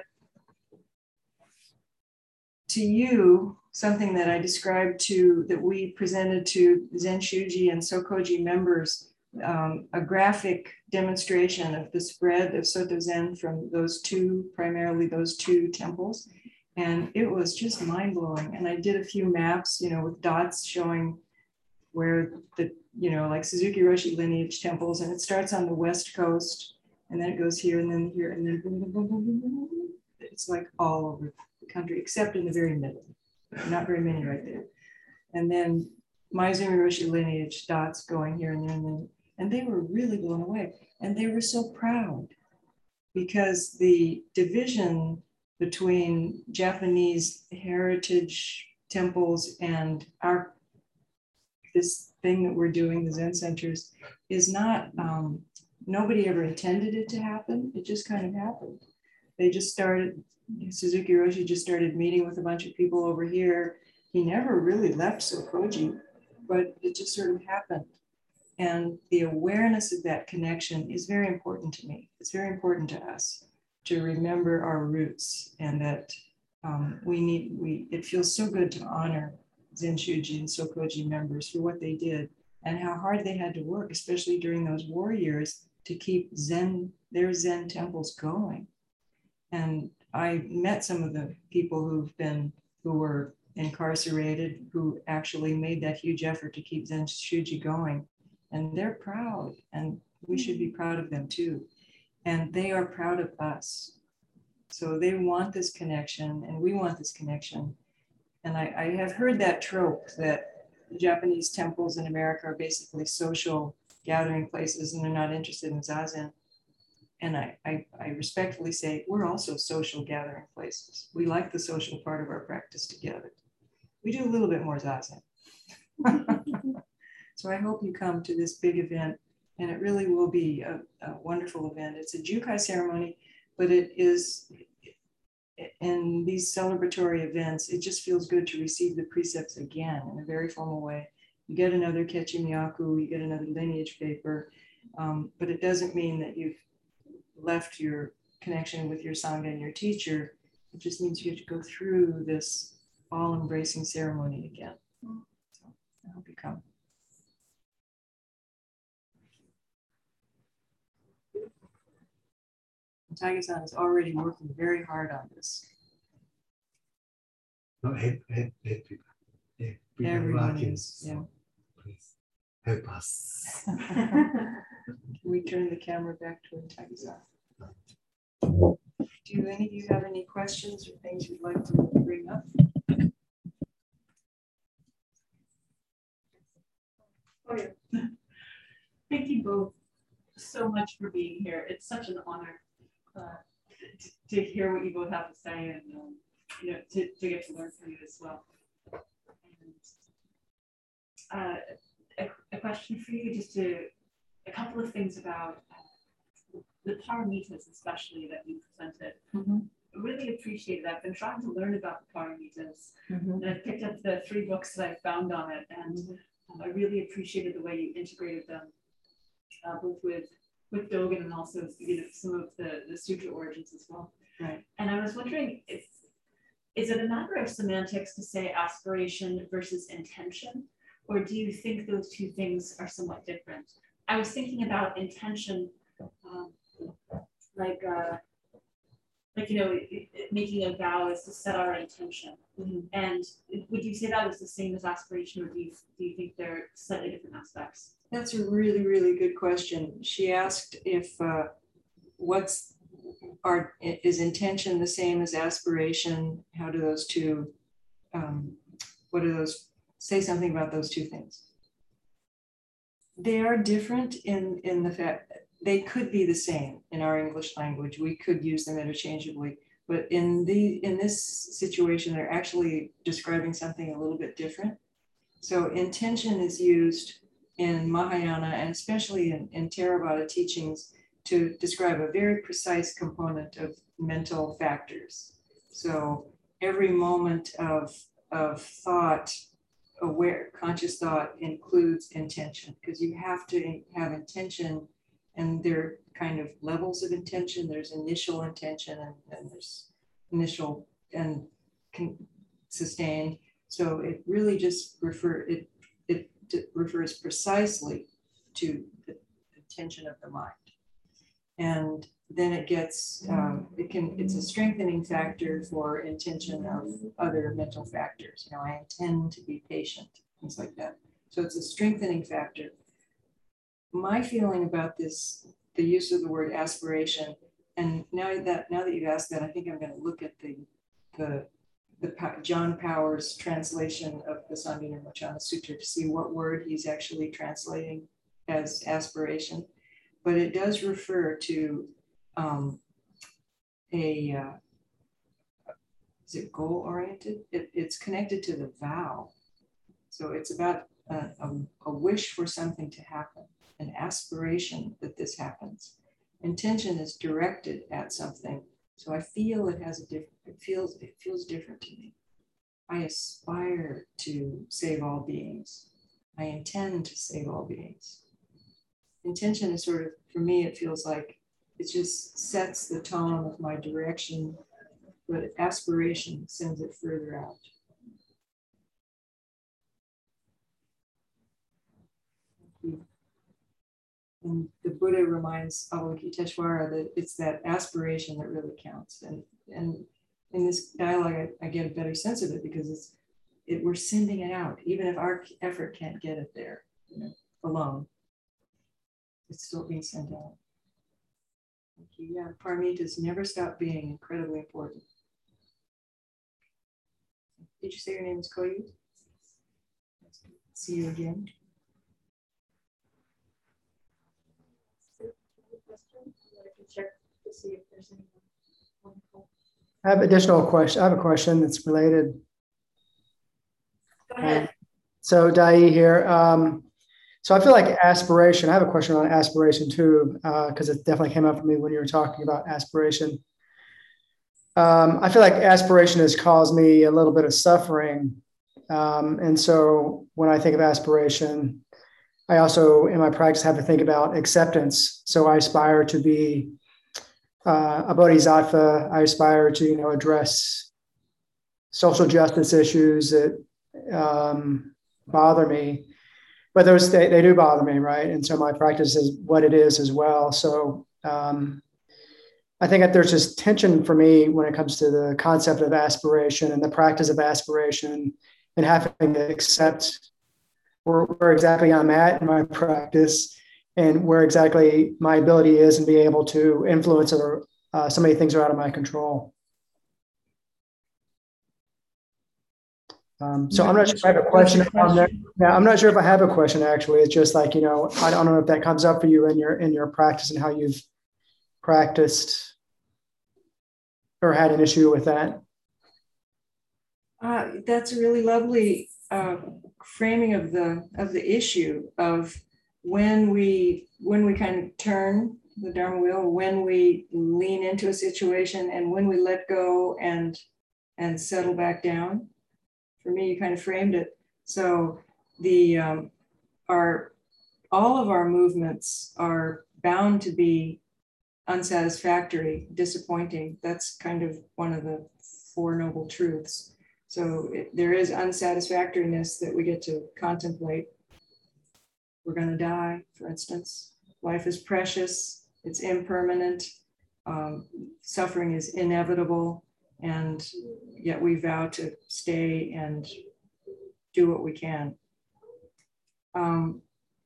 Speaker 1: to you, something that I described to, that we presented to Zenshuji and Sokoji members, um, a graphic demonstration of the spread of Soto Zen from those two, primarily those two temples. And it was just mind blowing. And I did a few maps, you know, with dots showing where the, you know, like Suzuki Roshi lineage temples, and it starts on the West Coast, and then it goes here and then here, and then boom, boom, boom, boom, boom, boom, boom. It's like all over the country, except in the very middle. Not very many right there. And then Maizumi Roshi lineage dots going here and there, and then, and they were really blown away. And they were so proud because the division between Japanese heritage temples and our, this thing that we're doing, the Zen centers, is not, um, nobody ever intended it to happen. It just kind of happened. They just started, Suzuki Roshi just started meeting with a bunch of people over here. He never really left Sokoji, but it just sort of happened. And the awareness of that connection is very important to me. It's very important to us to remember our roots, and that um, we need, we, it feels so good to honor Zenshuji and Sokoji members for what they did and how hard they had to work, especially during those war years, to keep Zen, their Zen temples going. And I met some of the people who've been, who were incarcerated, who actually made that huge effort to keep Zenshuji going. And they're proud, and we should be proud of them too. And they are proud of us. So they want this connection, and we want this connection. And I, I have heard that trope that Japanese temples in America are basically social gathering places and they're not interested in Zazen. and I, I, I respectfully say, we're also social gathering places. We like the social part of our practice together. We do a little bit more zazen. So I hope you come to this big event, and it really will be a, a wonderful event. It's a Jukai ceremony, but it is, in these celebratory events, it just feels good to receive the precepts again in a very formal way. You get another Kechimyaku, you get another lineage paper, um, but it doesn't mean that you've left your connection with your Sangha and your teacher. It just means you get to go through this all-embracing ceremony again. So I hope you come. Tiger-san is already working very hard on this.
Speaker 3: No, help, help, help people. Help people
Speaker 1: Everyone
Speaker 3: working,
Speaker 1: is,
Speaker 3: so
Speaker 1: yeah.
Speaker 3: please help us.
Speaker 1: Can we turn the camera back toward Tiger-san? Do any of you have any questions or things you'd like to bring up?
Speaker 2: Oh, yeah. Thank you both so much for being here. It's such an honor uh, to, to hear what you both have to say, and um, you know, to, to get to learn from you as well. And, uh, a, a question for you, just to a couple of things about uh, the paramitas, especially that you presented.
Speaker 1: Mm-hmm.
Speaker 2: I really appreciate it. I've been trying to learn about the paramitas,
Speaker 1: Mm-hmm.
Speaker 2: and I've picked up the three books that I found on it, and um, I really appreciated the way you integrated them, uh, both with with Dogen and also, you know, some of the, the sutra origins as well.
Speaker 1: Right.
Speaker 2: And I was wondering, if is it a matter of semantics to say aspiration versus intention, or do you think those two things are somewhat different? I was thinking about intention, um, like uh, like you know, it, it, making a vow is to set our intention. Mm-hmm. And would you say that is the same as aspiration, or do you do you think they're slightly different aspects?
Speaker 1: That's a really, really good question. She asked if uh, what's our, is intention the same as aspiration? How do those two, um, what are those, say something about those two things. They are different in, in the fact, they could be the same in our English language. We could use them interchangeably, but in the in this situation, they're actually describing something a little bit different. So intention is used in Mahayana, and especially in, in Theravada teachings, to describe a very precise component of mental factors. So every moment of, of thought, aware, conscious thought includes intention, because you have to have intention, and there are kind of levels of intention. There's initial intention, and, and there's initial and con- sustained. So it really just refer it it refers precisely to the intention of the mind, and then it gets um, it can it's a strengthening factor for intention of other mental factors. You know, I intend to be patient, things like that. So it's a strengthening factor. My feeling about this, the use of the word aspiration, and now that now that you've asked that, I think I'm going to look at the the the John Powers translation of the Sandhya-Nirmochana Sutra to see what word he's actually translating as aspiration. But it does refer to um, a, uh, is it goal-oriented? It, it's connected to the vow. So it's about a, a, a wish for something to happen, an aspiration that this happens. Intention is directed at something. So I feel it has a different, it feels, it feels different to me. I aspire to save all beings. I intend to save all beings. Intention is sort of, for me, it feels like it just sets the tone of my direction, but aspiration sends it further out. And the Buddha reminds Avalokiteshvara that it's that aspiration that really counts. And, and in this dialogue, I, I get a better sense of it, because it's it, we're sending it out. Even if our effort can't get it there, you know, alone, it's still being sent out. Thank you. Yeah, paramitas never stop being incredibly important. Did you say your name is Koyu? See you again.
Speaker 2: Question? I can check see if there's anyone. Wonderful.
Speaker 5: I have additional question. I have a question that's related.
Speaker 2: Go ahead.
Speaker 5: Um, so Dai here. Um, so I feel like aspiration, I have a question on aspiration too, because uh, it definitely came up for me when you were talking about aspiration. Um, I feel like aspiration has caused me a little bit of suffering. Um, and so when I think of aspiration, I also, in my practice, have to think about acceptance. So I aspire to be uh, a bodhisattva. I aspire to, you know, address social justice issues that um, bother me. But those, they, they do bother me, right? And so my practice is what it is as well. So um, I think that there's this tension for me when it comes to the concept of aspiration and the practice of aspiration and having to accept where, where exactly I'm at in my practice and where exactly my ability is and be able to influence or uh, so many things are out of my control. Um, so I'm not sure if I have a question on that. Yeah, I'm not sure if I have a question actually. It's just like, you know, I don't know if that comes up for you in your in your practice and how you've practiced or had an issue with that.
Speaker 1: Uh, that's a really lovely uh, framing of the of the issue of when we when we kind of turn the Dharma wheel, when we lean into a situation, and when we let go and and settle back down. For me, you kind of framed it. So the um, our all of our movements are bound to be unsatisfactory, disappointing. That's kind of one of the Four Noble Truths. So it, there is unsatisfactoriness that we get to contemplate. We're going to die, for instance. Life is precious. It's impermanent. Um, suffering is inevitable. And yet we vow to stay and do what we can. Um,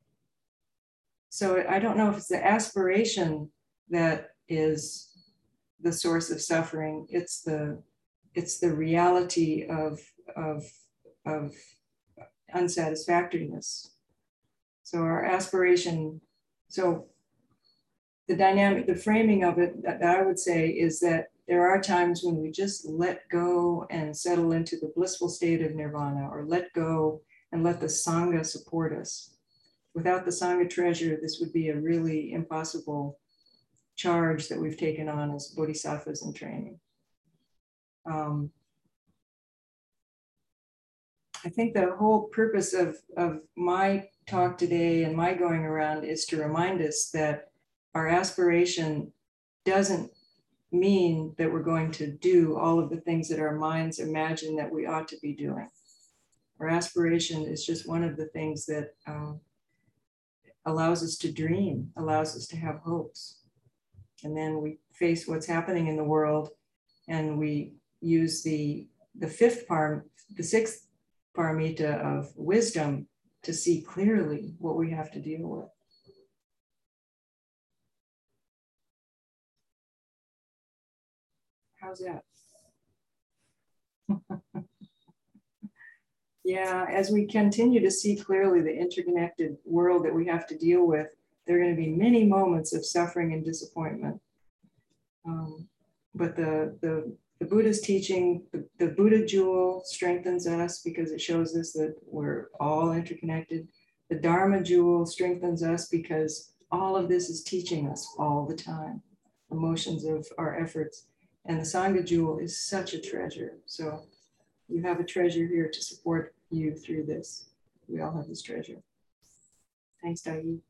Speaker 1: so I don't know if it's the aspiration that is the source of suffering. It's the it's the reality of of of unsatisfactoriness. So our aspiration. So the dynamic, the framing of it that, that I would say is that there are times when we just let go and settle into the blissful state of nirvana, or let go and let the Sangha support us. Without the Sangha treasure, this would be a really impossible charge that we've taken on as bodhisattvas in training. Um, I think the whole purpose of, of my talk today and my going around is to remind us that our aspiration doesn't mean that we're going to do all of the things that our minds imagine that we ought to be doing. Our aspiration is just one of the things that um, allows us to dream, allows us to have hopes. And then we face what's happening in the world, and we use the, the fifth param, the sixth paramita of wisdom to see clearly what we have to deal with. How's that? Yeah, as we continue to see clearly the interconnected world that we have to deal with, there are going to be many moments of suffering and disappointment. Um, but the, the, the Buddha's teaching, the, the Buddha jewel strengthens us because it shows us that we're all interconnected. The Dharma jewel strengthens us because all of this is teaching us all the time, the motions of our efforts. And the Sangha jewel is such a treasure. So you have a treasure here to support you through this. We all have this treasure. Thanks, Dai.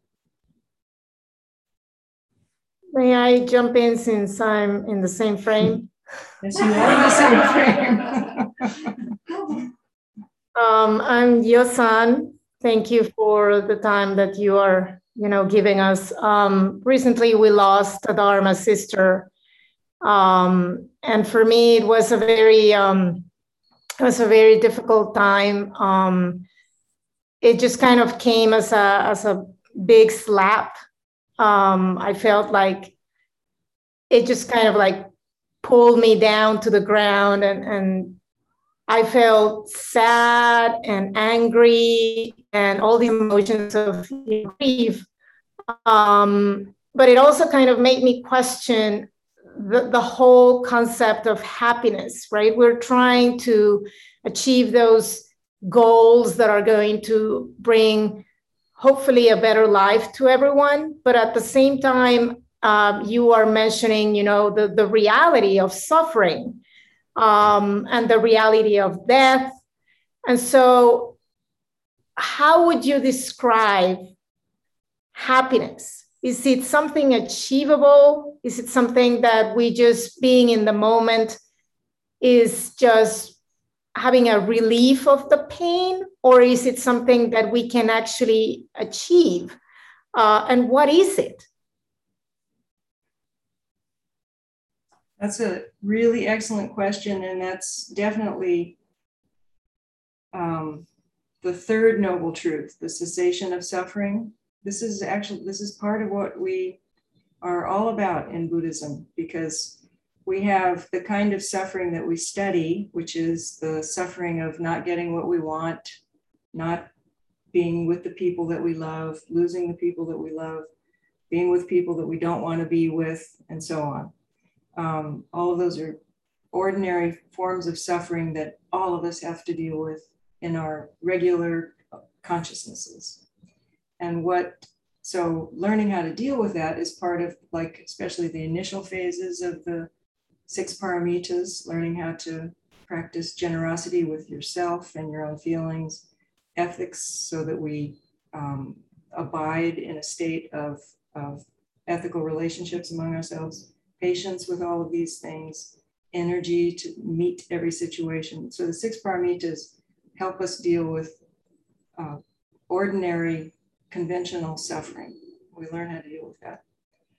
Speaker 6: May I jump in since I'm in the same frame?
Speaker 1: Yes, you are in the same frame.
Speaker 6: um, I'm Yosan. Thank you for the time that you are, you know, giving us. Um, recently, we lost a Dharma sister. Um, and for me, it was a very, um, it was a very difficult time. Um, it just kind of came as a, as a big slap. Um, I felt like it just kind of like pulled me down to the ground, and, and I felt sad and angry and all the emotions of grief. Um, but it also kind of made me question the, the whole concept of happiness, right? We're trying to achieve those goals that are going to bring hopefully a better life to everyone. But at the same time, um, you are mentioning, you know, the, the reality of suffering um, and the reality of death. And so how would you describe happiness? Is it something achievable? Is it something that we just being in the moment is just having a relief of the pain? Or is it something that we can actually achieve? Uh, and what is it?
Speaker 1: That's a really excellent question. And that's definitely um, the third noble truth, the cessation of suffering. This is actually, this is part of what we are all about in Buddhism, because we have the kind of suffering that we study, which is the suffering of not getting what we want, not being with the people that we love, losing the people that we love, being with people that we don't want to be with, and so on. Um, all of those are ordinary forms of suffering that all of us have to deal with in our regular consciousnesses. And what, so learning how to deal with that is part of, like, especially the initial phases of the six paramitas, learning how to practice generosity with yourself and your own feelings, ethics, so that we um, abide in a state of, of ethical relationships among ourselves, patience with all of these things, energy to meet every situation. So the six paramitas help us deal with uh, ordinary, conventional suffering. We learn how to deal with that.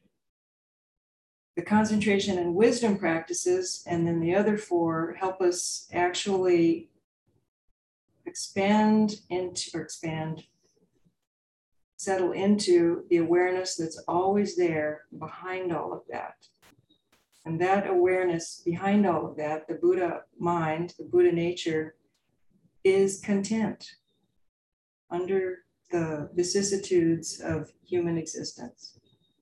Speaker 1: The concentration and wisdom practices, and then the other four, help us actually expand into, or expand, settle into the awareness that's always there behind all of that. And that awareness behind all of that, the Buddha mind, the Buddha nature, is content under the vicissitudes of human existence.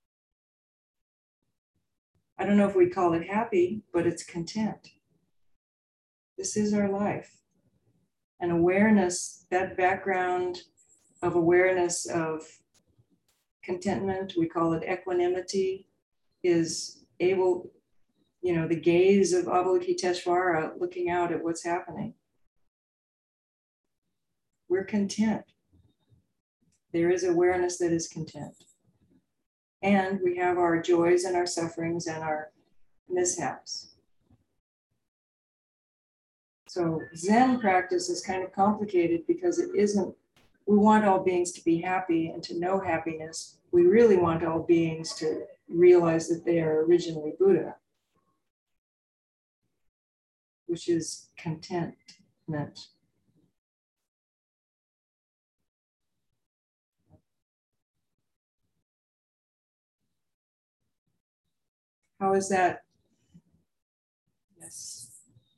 Speaker 1: I don't know if we call it happy, but it's content. This is our life. And awareness, that background of awareness of contentment, we call it equanimity, is able, you know, the gaze of Avalokiteshvara looking out at what's happening. We're content. There is awareness that is content. And we have our joys and our sufferings and our mishaps. So Zen practice is kind of complicated because it isn't, we want all beings to be happy and to know happiness. We really want all beings to realize that they are originally Buddha, which is contentment. How is that? Yes.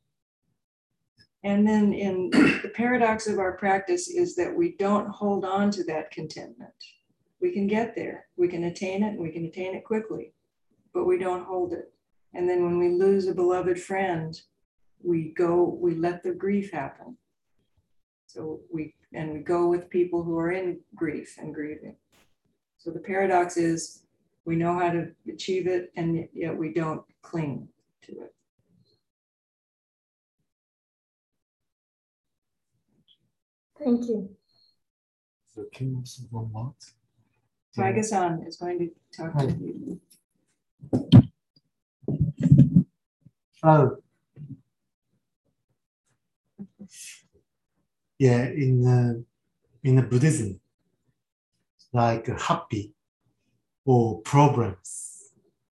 Speaker 1: And then in the paradox of our practice is that we don't hold on to that contentment. We can get there, we can attain it, and we can attain it quickly, but we don't hold it. And then when we lose a beloved friend, we go, we let the grief happen. So we, and we go with people who are in grief and grieving. So the paradox is we know how to achieve it, and yet we don't cling to it.
Speaker 6: Thank you.
Speaker 3: So can you also one more?
Speaker 1: Taiga-san is going to talk to you.
Speaker 3: Oh. Yeah, in uh, in Buddhism, like happy or problems,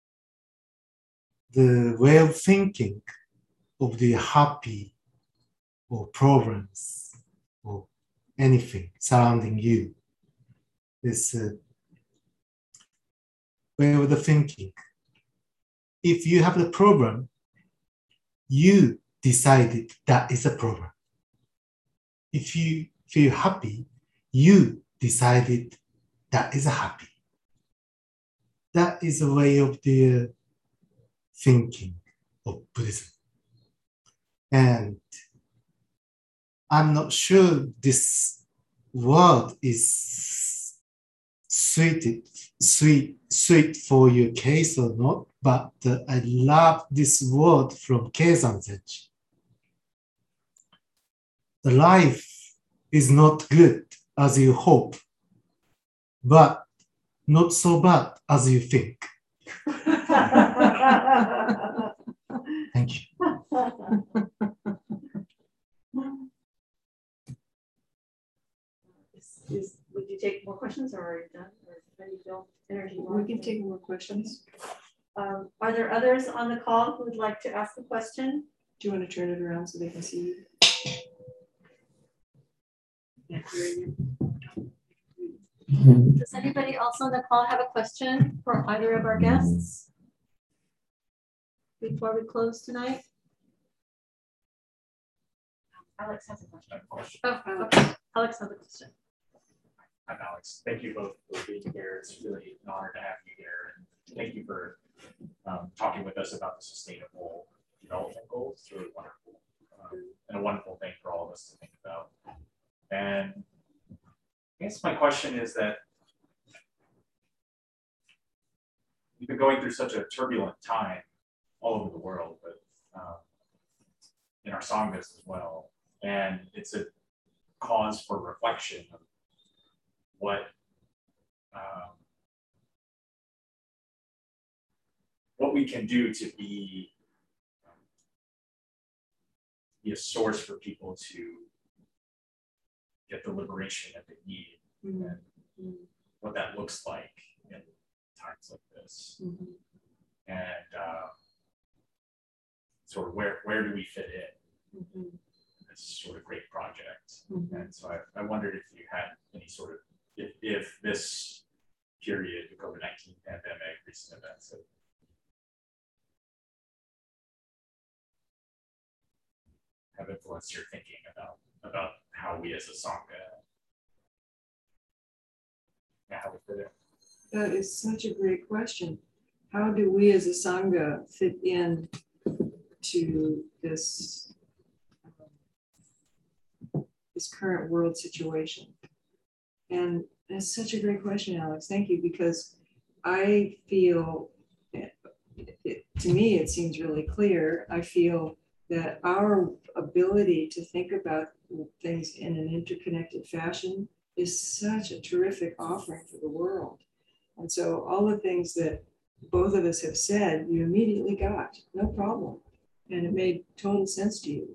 Speaker 3: the way of thinking of the happy or problems or anything surrounding you is uh, way of the thinking. If you have the problem, you decided that is a problem. If you feel happy, you decided that is happy. That is a way of the uh, thinking of Buddhism. And I'm not sure this word is suited, sweet, sweet for your case or not, but uh, I love this word from Keizan Zenji. The life is not good as you hope, but not so bad as you think. Thank you.
Speaker 7: Is, is, would you take more questions, or are you done? Or how do you feel energy?
Speaker 1: We can take more questions.
Speaker 7: Um, are there others on the call who would like to ask a question?
Speaker 1: Do you want to turn it around so they can see you? Can't hear you.
Speaker 7: Does anybody else on the call have a question for either of our guests before we close tonight? Alex has a question. Oh, okay. Alex has a question.
Speaker 8: I'm Alex. Thank you both for being here. It's really an honor to have you here. And thank you for um, talking with us about the sustainable development goals. It's really wonderful. Um, and a wonderful thing for all of us to think about. And I guess my question is that we've been going through such a turbulent time all over the world, but um, in our sanghas as well. And it's a cause for reflection of what um, what we can do to be, um, be a source for people to get the liberation that they need, mm-hmm. and mm-hmm. what that looks like in times like this, mm-hmm. and uh, sort of where where do we fit in mm-hmm. in this sort of great project. Mm-hmm. And so I, I wondered if you had any sort of If, if this period, the COVID nineteen pandemic, recent events have, have influenced your thinking about, about how we as a Sangha, yeah, how we fit in?
Speaker 1: That is such a great question. How do we as a Sangha fit in to this, um, this current world situation? And that's such a great question, Alex. Thank you, because I feel, it, it, to me, it seems really clear. I feel that our ability to think about things in an interconnected fashion is such a terrific offering for the world. And so all the things that both of us have said, you immediately got, no problem. And it made total sense to you.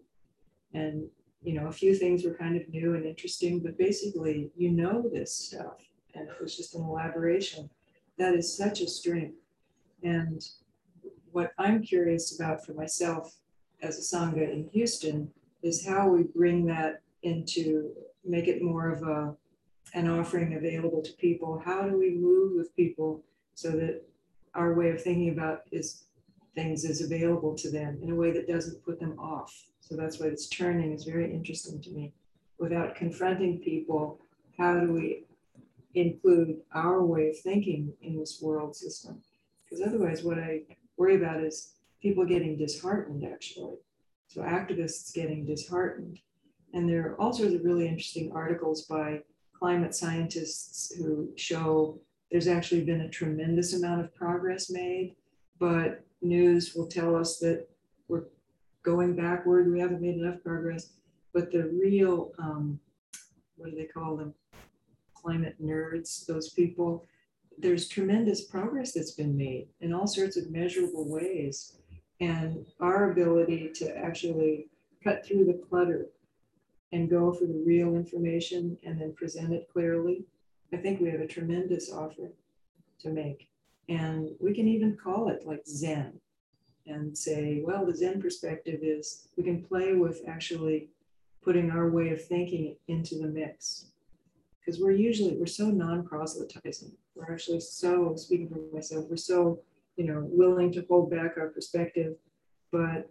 Speaker 1: And you know, a few things were kind of new and interesting, but basically, you know this stuff, and it was just an elaboration. That is such a strength. And what I'm curious about for myself as a Sangha in Houston is how we bring that into, make it more of a, an offering available to people. How do we move with people so that our way of thinking about is things is available to them in a way that doesn't put them off? So that's why this turning is very interesting to me. Without confronting people, how do we include our way of thinking in this world system? Because otherwise what I worry about is people getting disheartened, actually. So activists getting disheartened. And there are all sorts of really interesting articles by climate scientists who show there's actually been a tremendous amount of progress made, but news will tell us that we're going backward, we haven't made enough progress. But the real, um, what do they call them? Climate nerds, those people, there's tremendous progress that's been made in all sorts of measurable ways. And our ability to actually cut through the clutter and go for the real information and then present it clearly, I think we have a tremendous offering to make. And we can even call it like Zen and say, well, the Zen perspective is we can play with actually putting our way of thinking into the mix. Because we're usually, we're so non-proselytizing. We're actually so, speaking for myself, we're so, you know, willing to hold back our perspective. But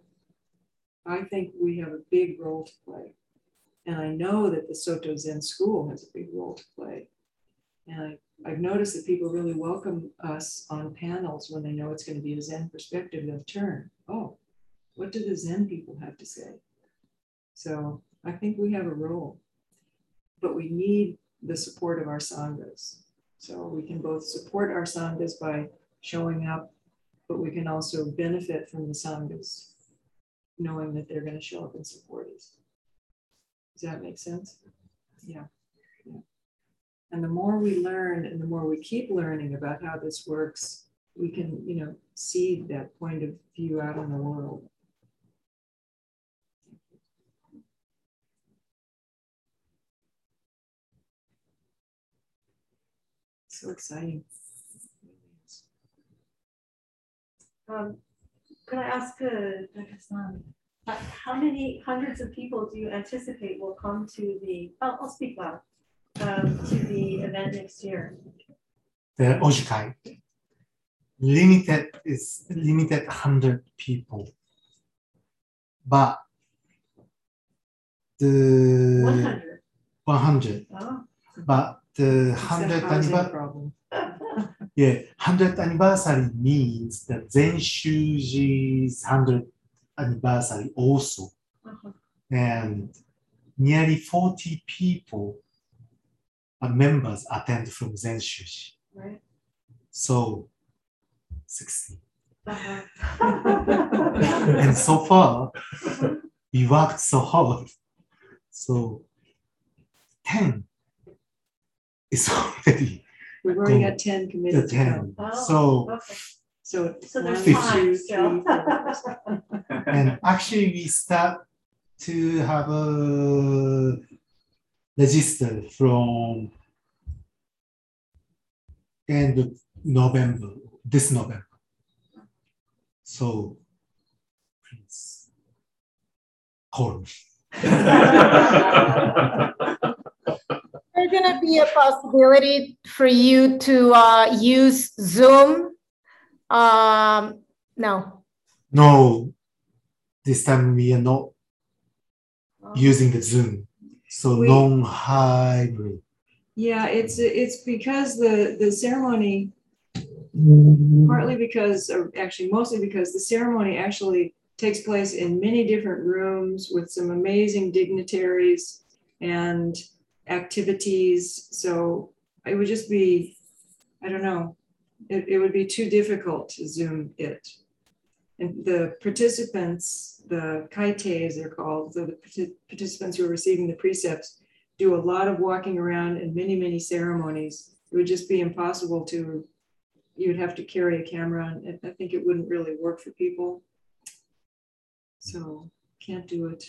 Speaker 1: I think we have a big role to play. And I know that the Soto Zen school has a big role to play. And I, I've noticed that people really welcome us on panels when they know it's going to be a Zen perspective. They'll turn, oh, what do the Zen people have to say? So I think we have a role, but we need the support of our sanghas. So we can both support our sanghas by showing up, but we can also benefit from the sanghas, knowing that they're going to show up and support us. Does that make sense? Yeah. Yeah. And the more we learn and the more we keep learning about how this works, we can, you know, seed that point of view out in the world. So exciting.
Speaker 7: Um, could I ask uh, Doctor San, uh, how many hundreds of people do you anticipate will come to the, I'll, I'll speak loud, um, to the event next year?
Speaker 3: The Ojikai. Limited is limited one hundred people. But the
Speaker 7: one hundred.
Speaker 3: one hundred.
Speaker 7: Oh.
Speaker 3: But the
Speaker 1: It's a
Speaker 3: hundredth
Speaker 1: housing
Speaker 3: anniversary,
Speaker 1: problem.
Speaker 3: yeah, hundredth anniversary means that Zen Shuji's hundredth anniversary also,
Speaker 7: Uh-huh.
Speaker 3: and nearly forty people, uh, members attend from Zen Shuji.
Speaker 7: Right.
Speaker 3: So sixty.
Speaker 7: Uh-huh.
Speaker 3: And so far, we worked so hard. So ten is already
Speaker 1: We've already
Speaker 3: Go.
Speaker 1: got ten
Speaker 3: the
Speaker 1: committed to come.
Speaker 3: ten.
Speaker 7: Oh,
Speaker 3: So,
Speaker 7: okay.
Speaker 1: So,
Speaker 7: So there's
Speaker 1: one,
Speaker 7: time
Speaker 1: two,
Speaker 7: still.
Speaker 1: three, four.
Speaker 3: and actually we start to have a register from end of November, this November. So please call me.
Speaker 6: There's going to be a possibility for you to uh, use Zoom. Um, no.
Speaker 3: No, this time we are not using the Zoom. So
Speaker 1: We-
Speaker 3: non-hybrid.
Speaker 1: Yeah, it's it's because the the ceremony, partly because, or actually mostly because the ceremony actually takes place in many different rooms with some amazing dignitaries and activities. So it would just be, I don't know, it, it would be too difficult to Zoom it. And the participants, the kaite as they're called, so the partic- participants who are receiving the precepts, do a lot of walking around in many, many ceremonies. It would just be impossible to, you would have to carry a camera, and I think it wouldn't really work for people. So can't do it.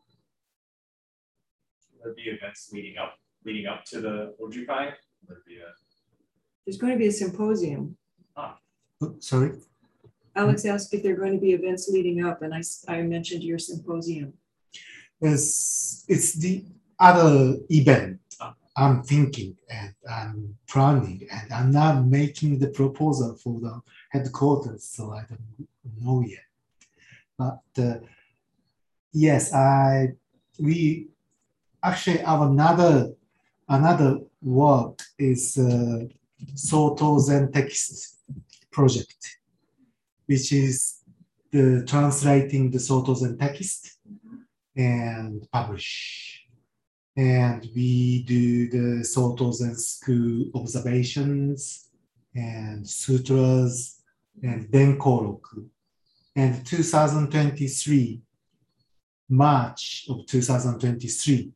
Speaker 8: There'd be events leading up, leading up to the Ojukai. There'd be a,
Speaker 1: There's going to be a symposium.
Speaker 8: ah,
Speaker 3: Oh, sorry.
Speaker 1: Alex asked if there are going to be events leading up, and I, s- I mentioned your symposium.
Speaker 3: It's, it's the other event
Speaker 8: Ah.
Speaker 3: I'm thinking and I'm planning, and I'm not making the proposal for the headquarters, so I don't know yet. But uh, yes, I we actually have another another work is uh, Soto Zen text project, which is the translating the Soto Zen text and publish. And we do the Soto Zen school observations and sutras and Denkoroku. And two thousand twenty-three, March of two thousand twenty-three,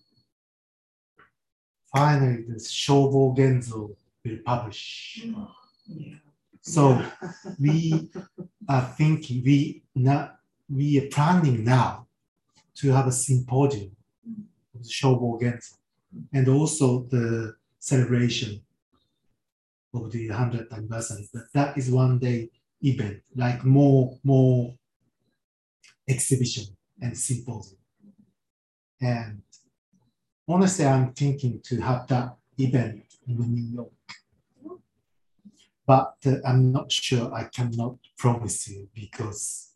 Speaker 3: finally the Shobo Genzo will publish.
Speaker 1: Yeah.
Speaker 3: So we are thinking, we not we are planning now to have a symposium of the Shobo Genzo, and also the celebration of the hundredth anniversary. But that is one day event, like more more exhibition and symposium. And honestly, I'm thinking to have that event in New York. But uh, I'm not sure, I cannot promise you, because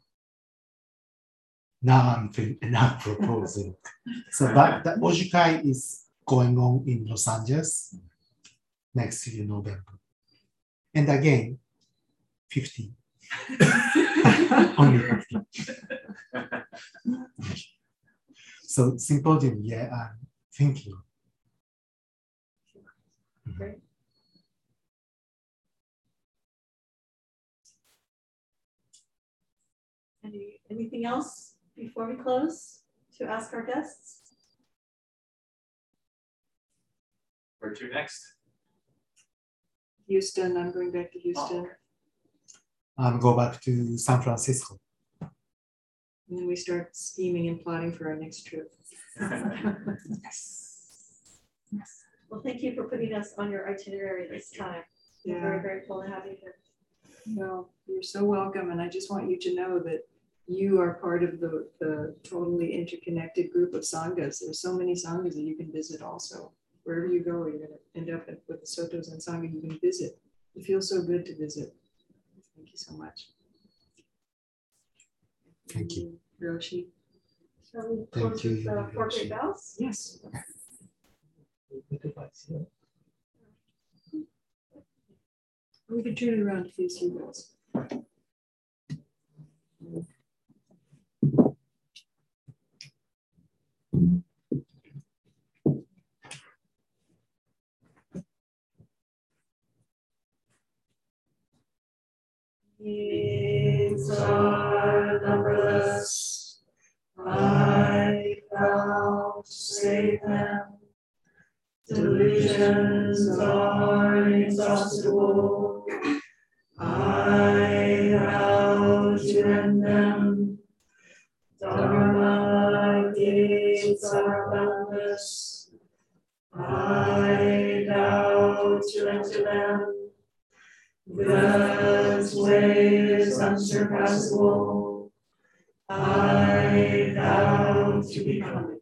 Speaker 3: now I'm fin- not proposing. So that, that Ojukai is going on in Los Angeles. next year, November. And again, fifty. Only fifty. So symposium, yeah, I'm thinking.
Speaker 7: Great. Any, anything else before we close to ask our guests?
Speaker 8: Where to next?
Speaker 1: Houston, I'm going back to Houston.
Speaker 8: Oh.
Speaker 3: Um, go back to San Francisco.
Speaker 1: And then we start scheming and plotting for our next trip.
Speaker 7: Yes. Yes. Well, thank you for putting us on your itinerary this time.
Speaker 1: Yeah.
Speaker 7: We're very grateful to have you here.
Speaker 1: Well, you're so welcome. And I just want you to know that you are part of the, the totally interconnected group of sanghas. There's so many sanghas that you can visit also. Wherever you go, you're going to end up with the Sotos and Sangha you can visit. It feels so good to visit. Thank you so much.
Speaker 3: Thank you.
Speaker 1: Hiroshi.
Speaker 7: Shall we
Speaker 3: Thank
Speaker 7: close
Speaker 3: you,
Speaker 7: with the four great
Speaker 3: Hiroshi.
Speaker 7: vows?
Speaker 1: Yes. We can turn it around to face you guys.
Speaker 9: Needs are numberless, I vouchsafe them. Delusions are inexhaustible, I vow to end them. Dharma gates are boundless, I vow to enter them. God's way is unsurpassable, I vow to become it.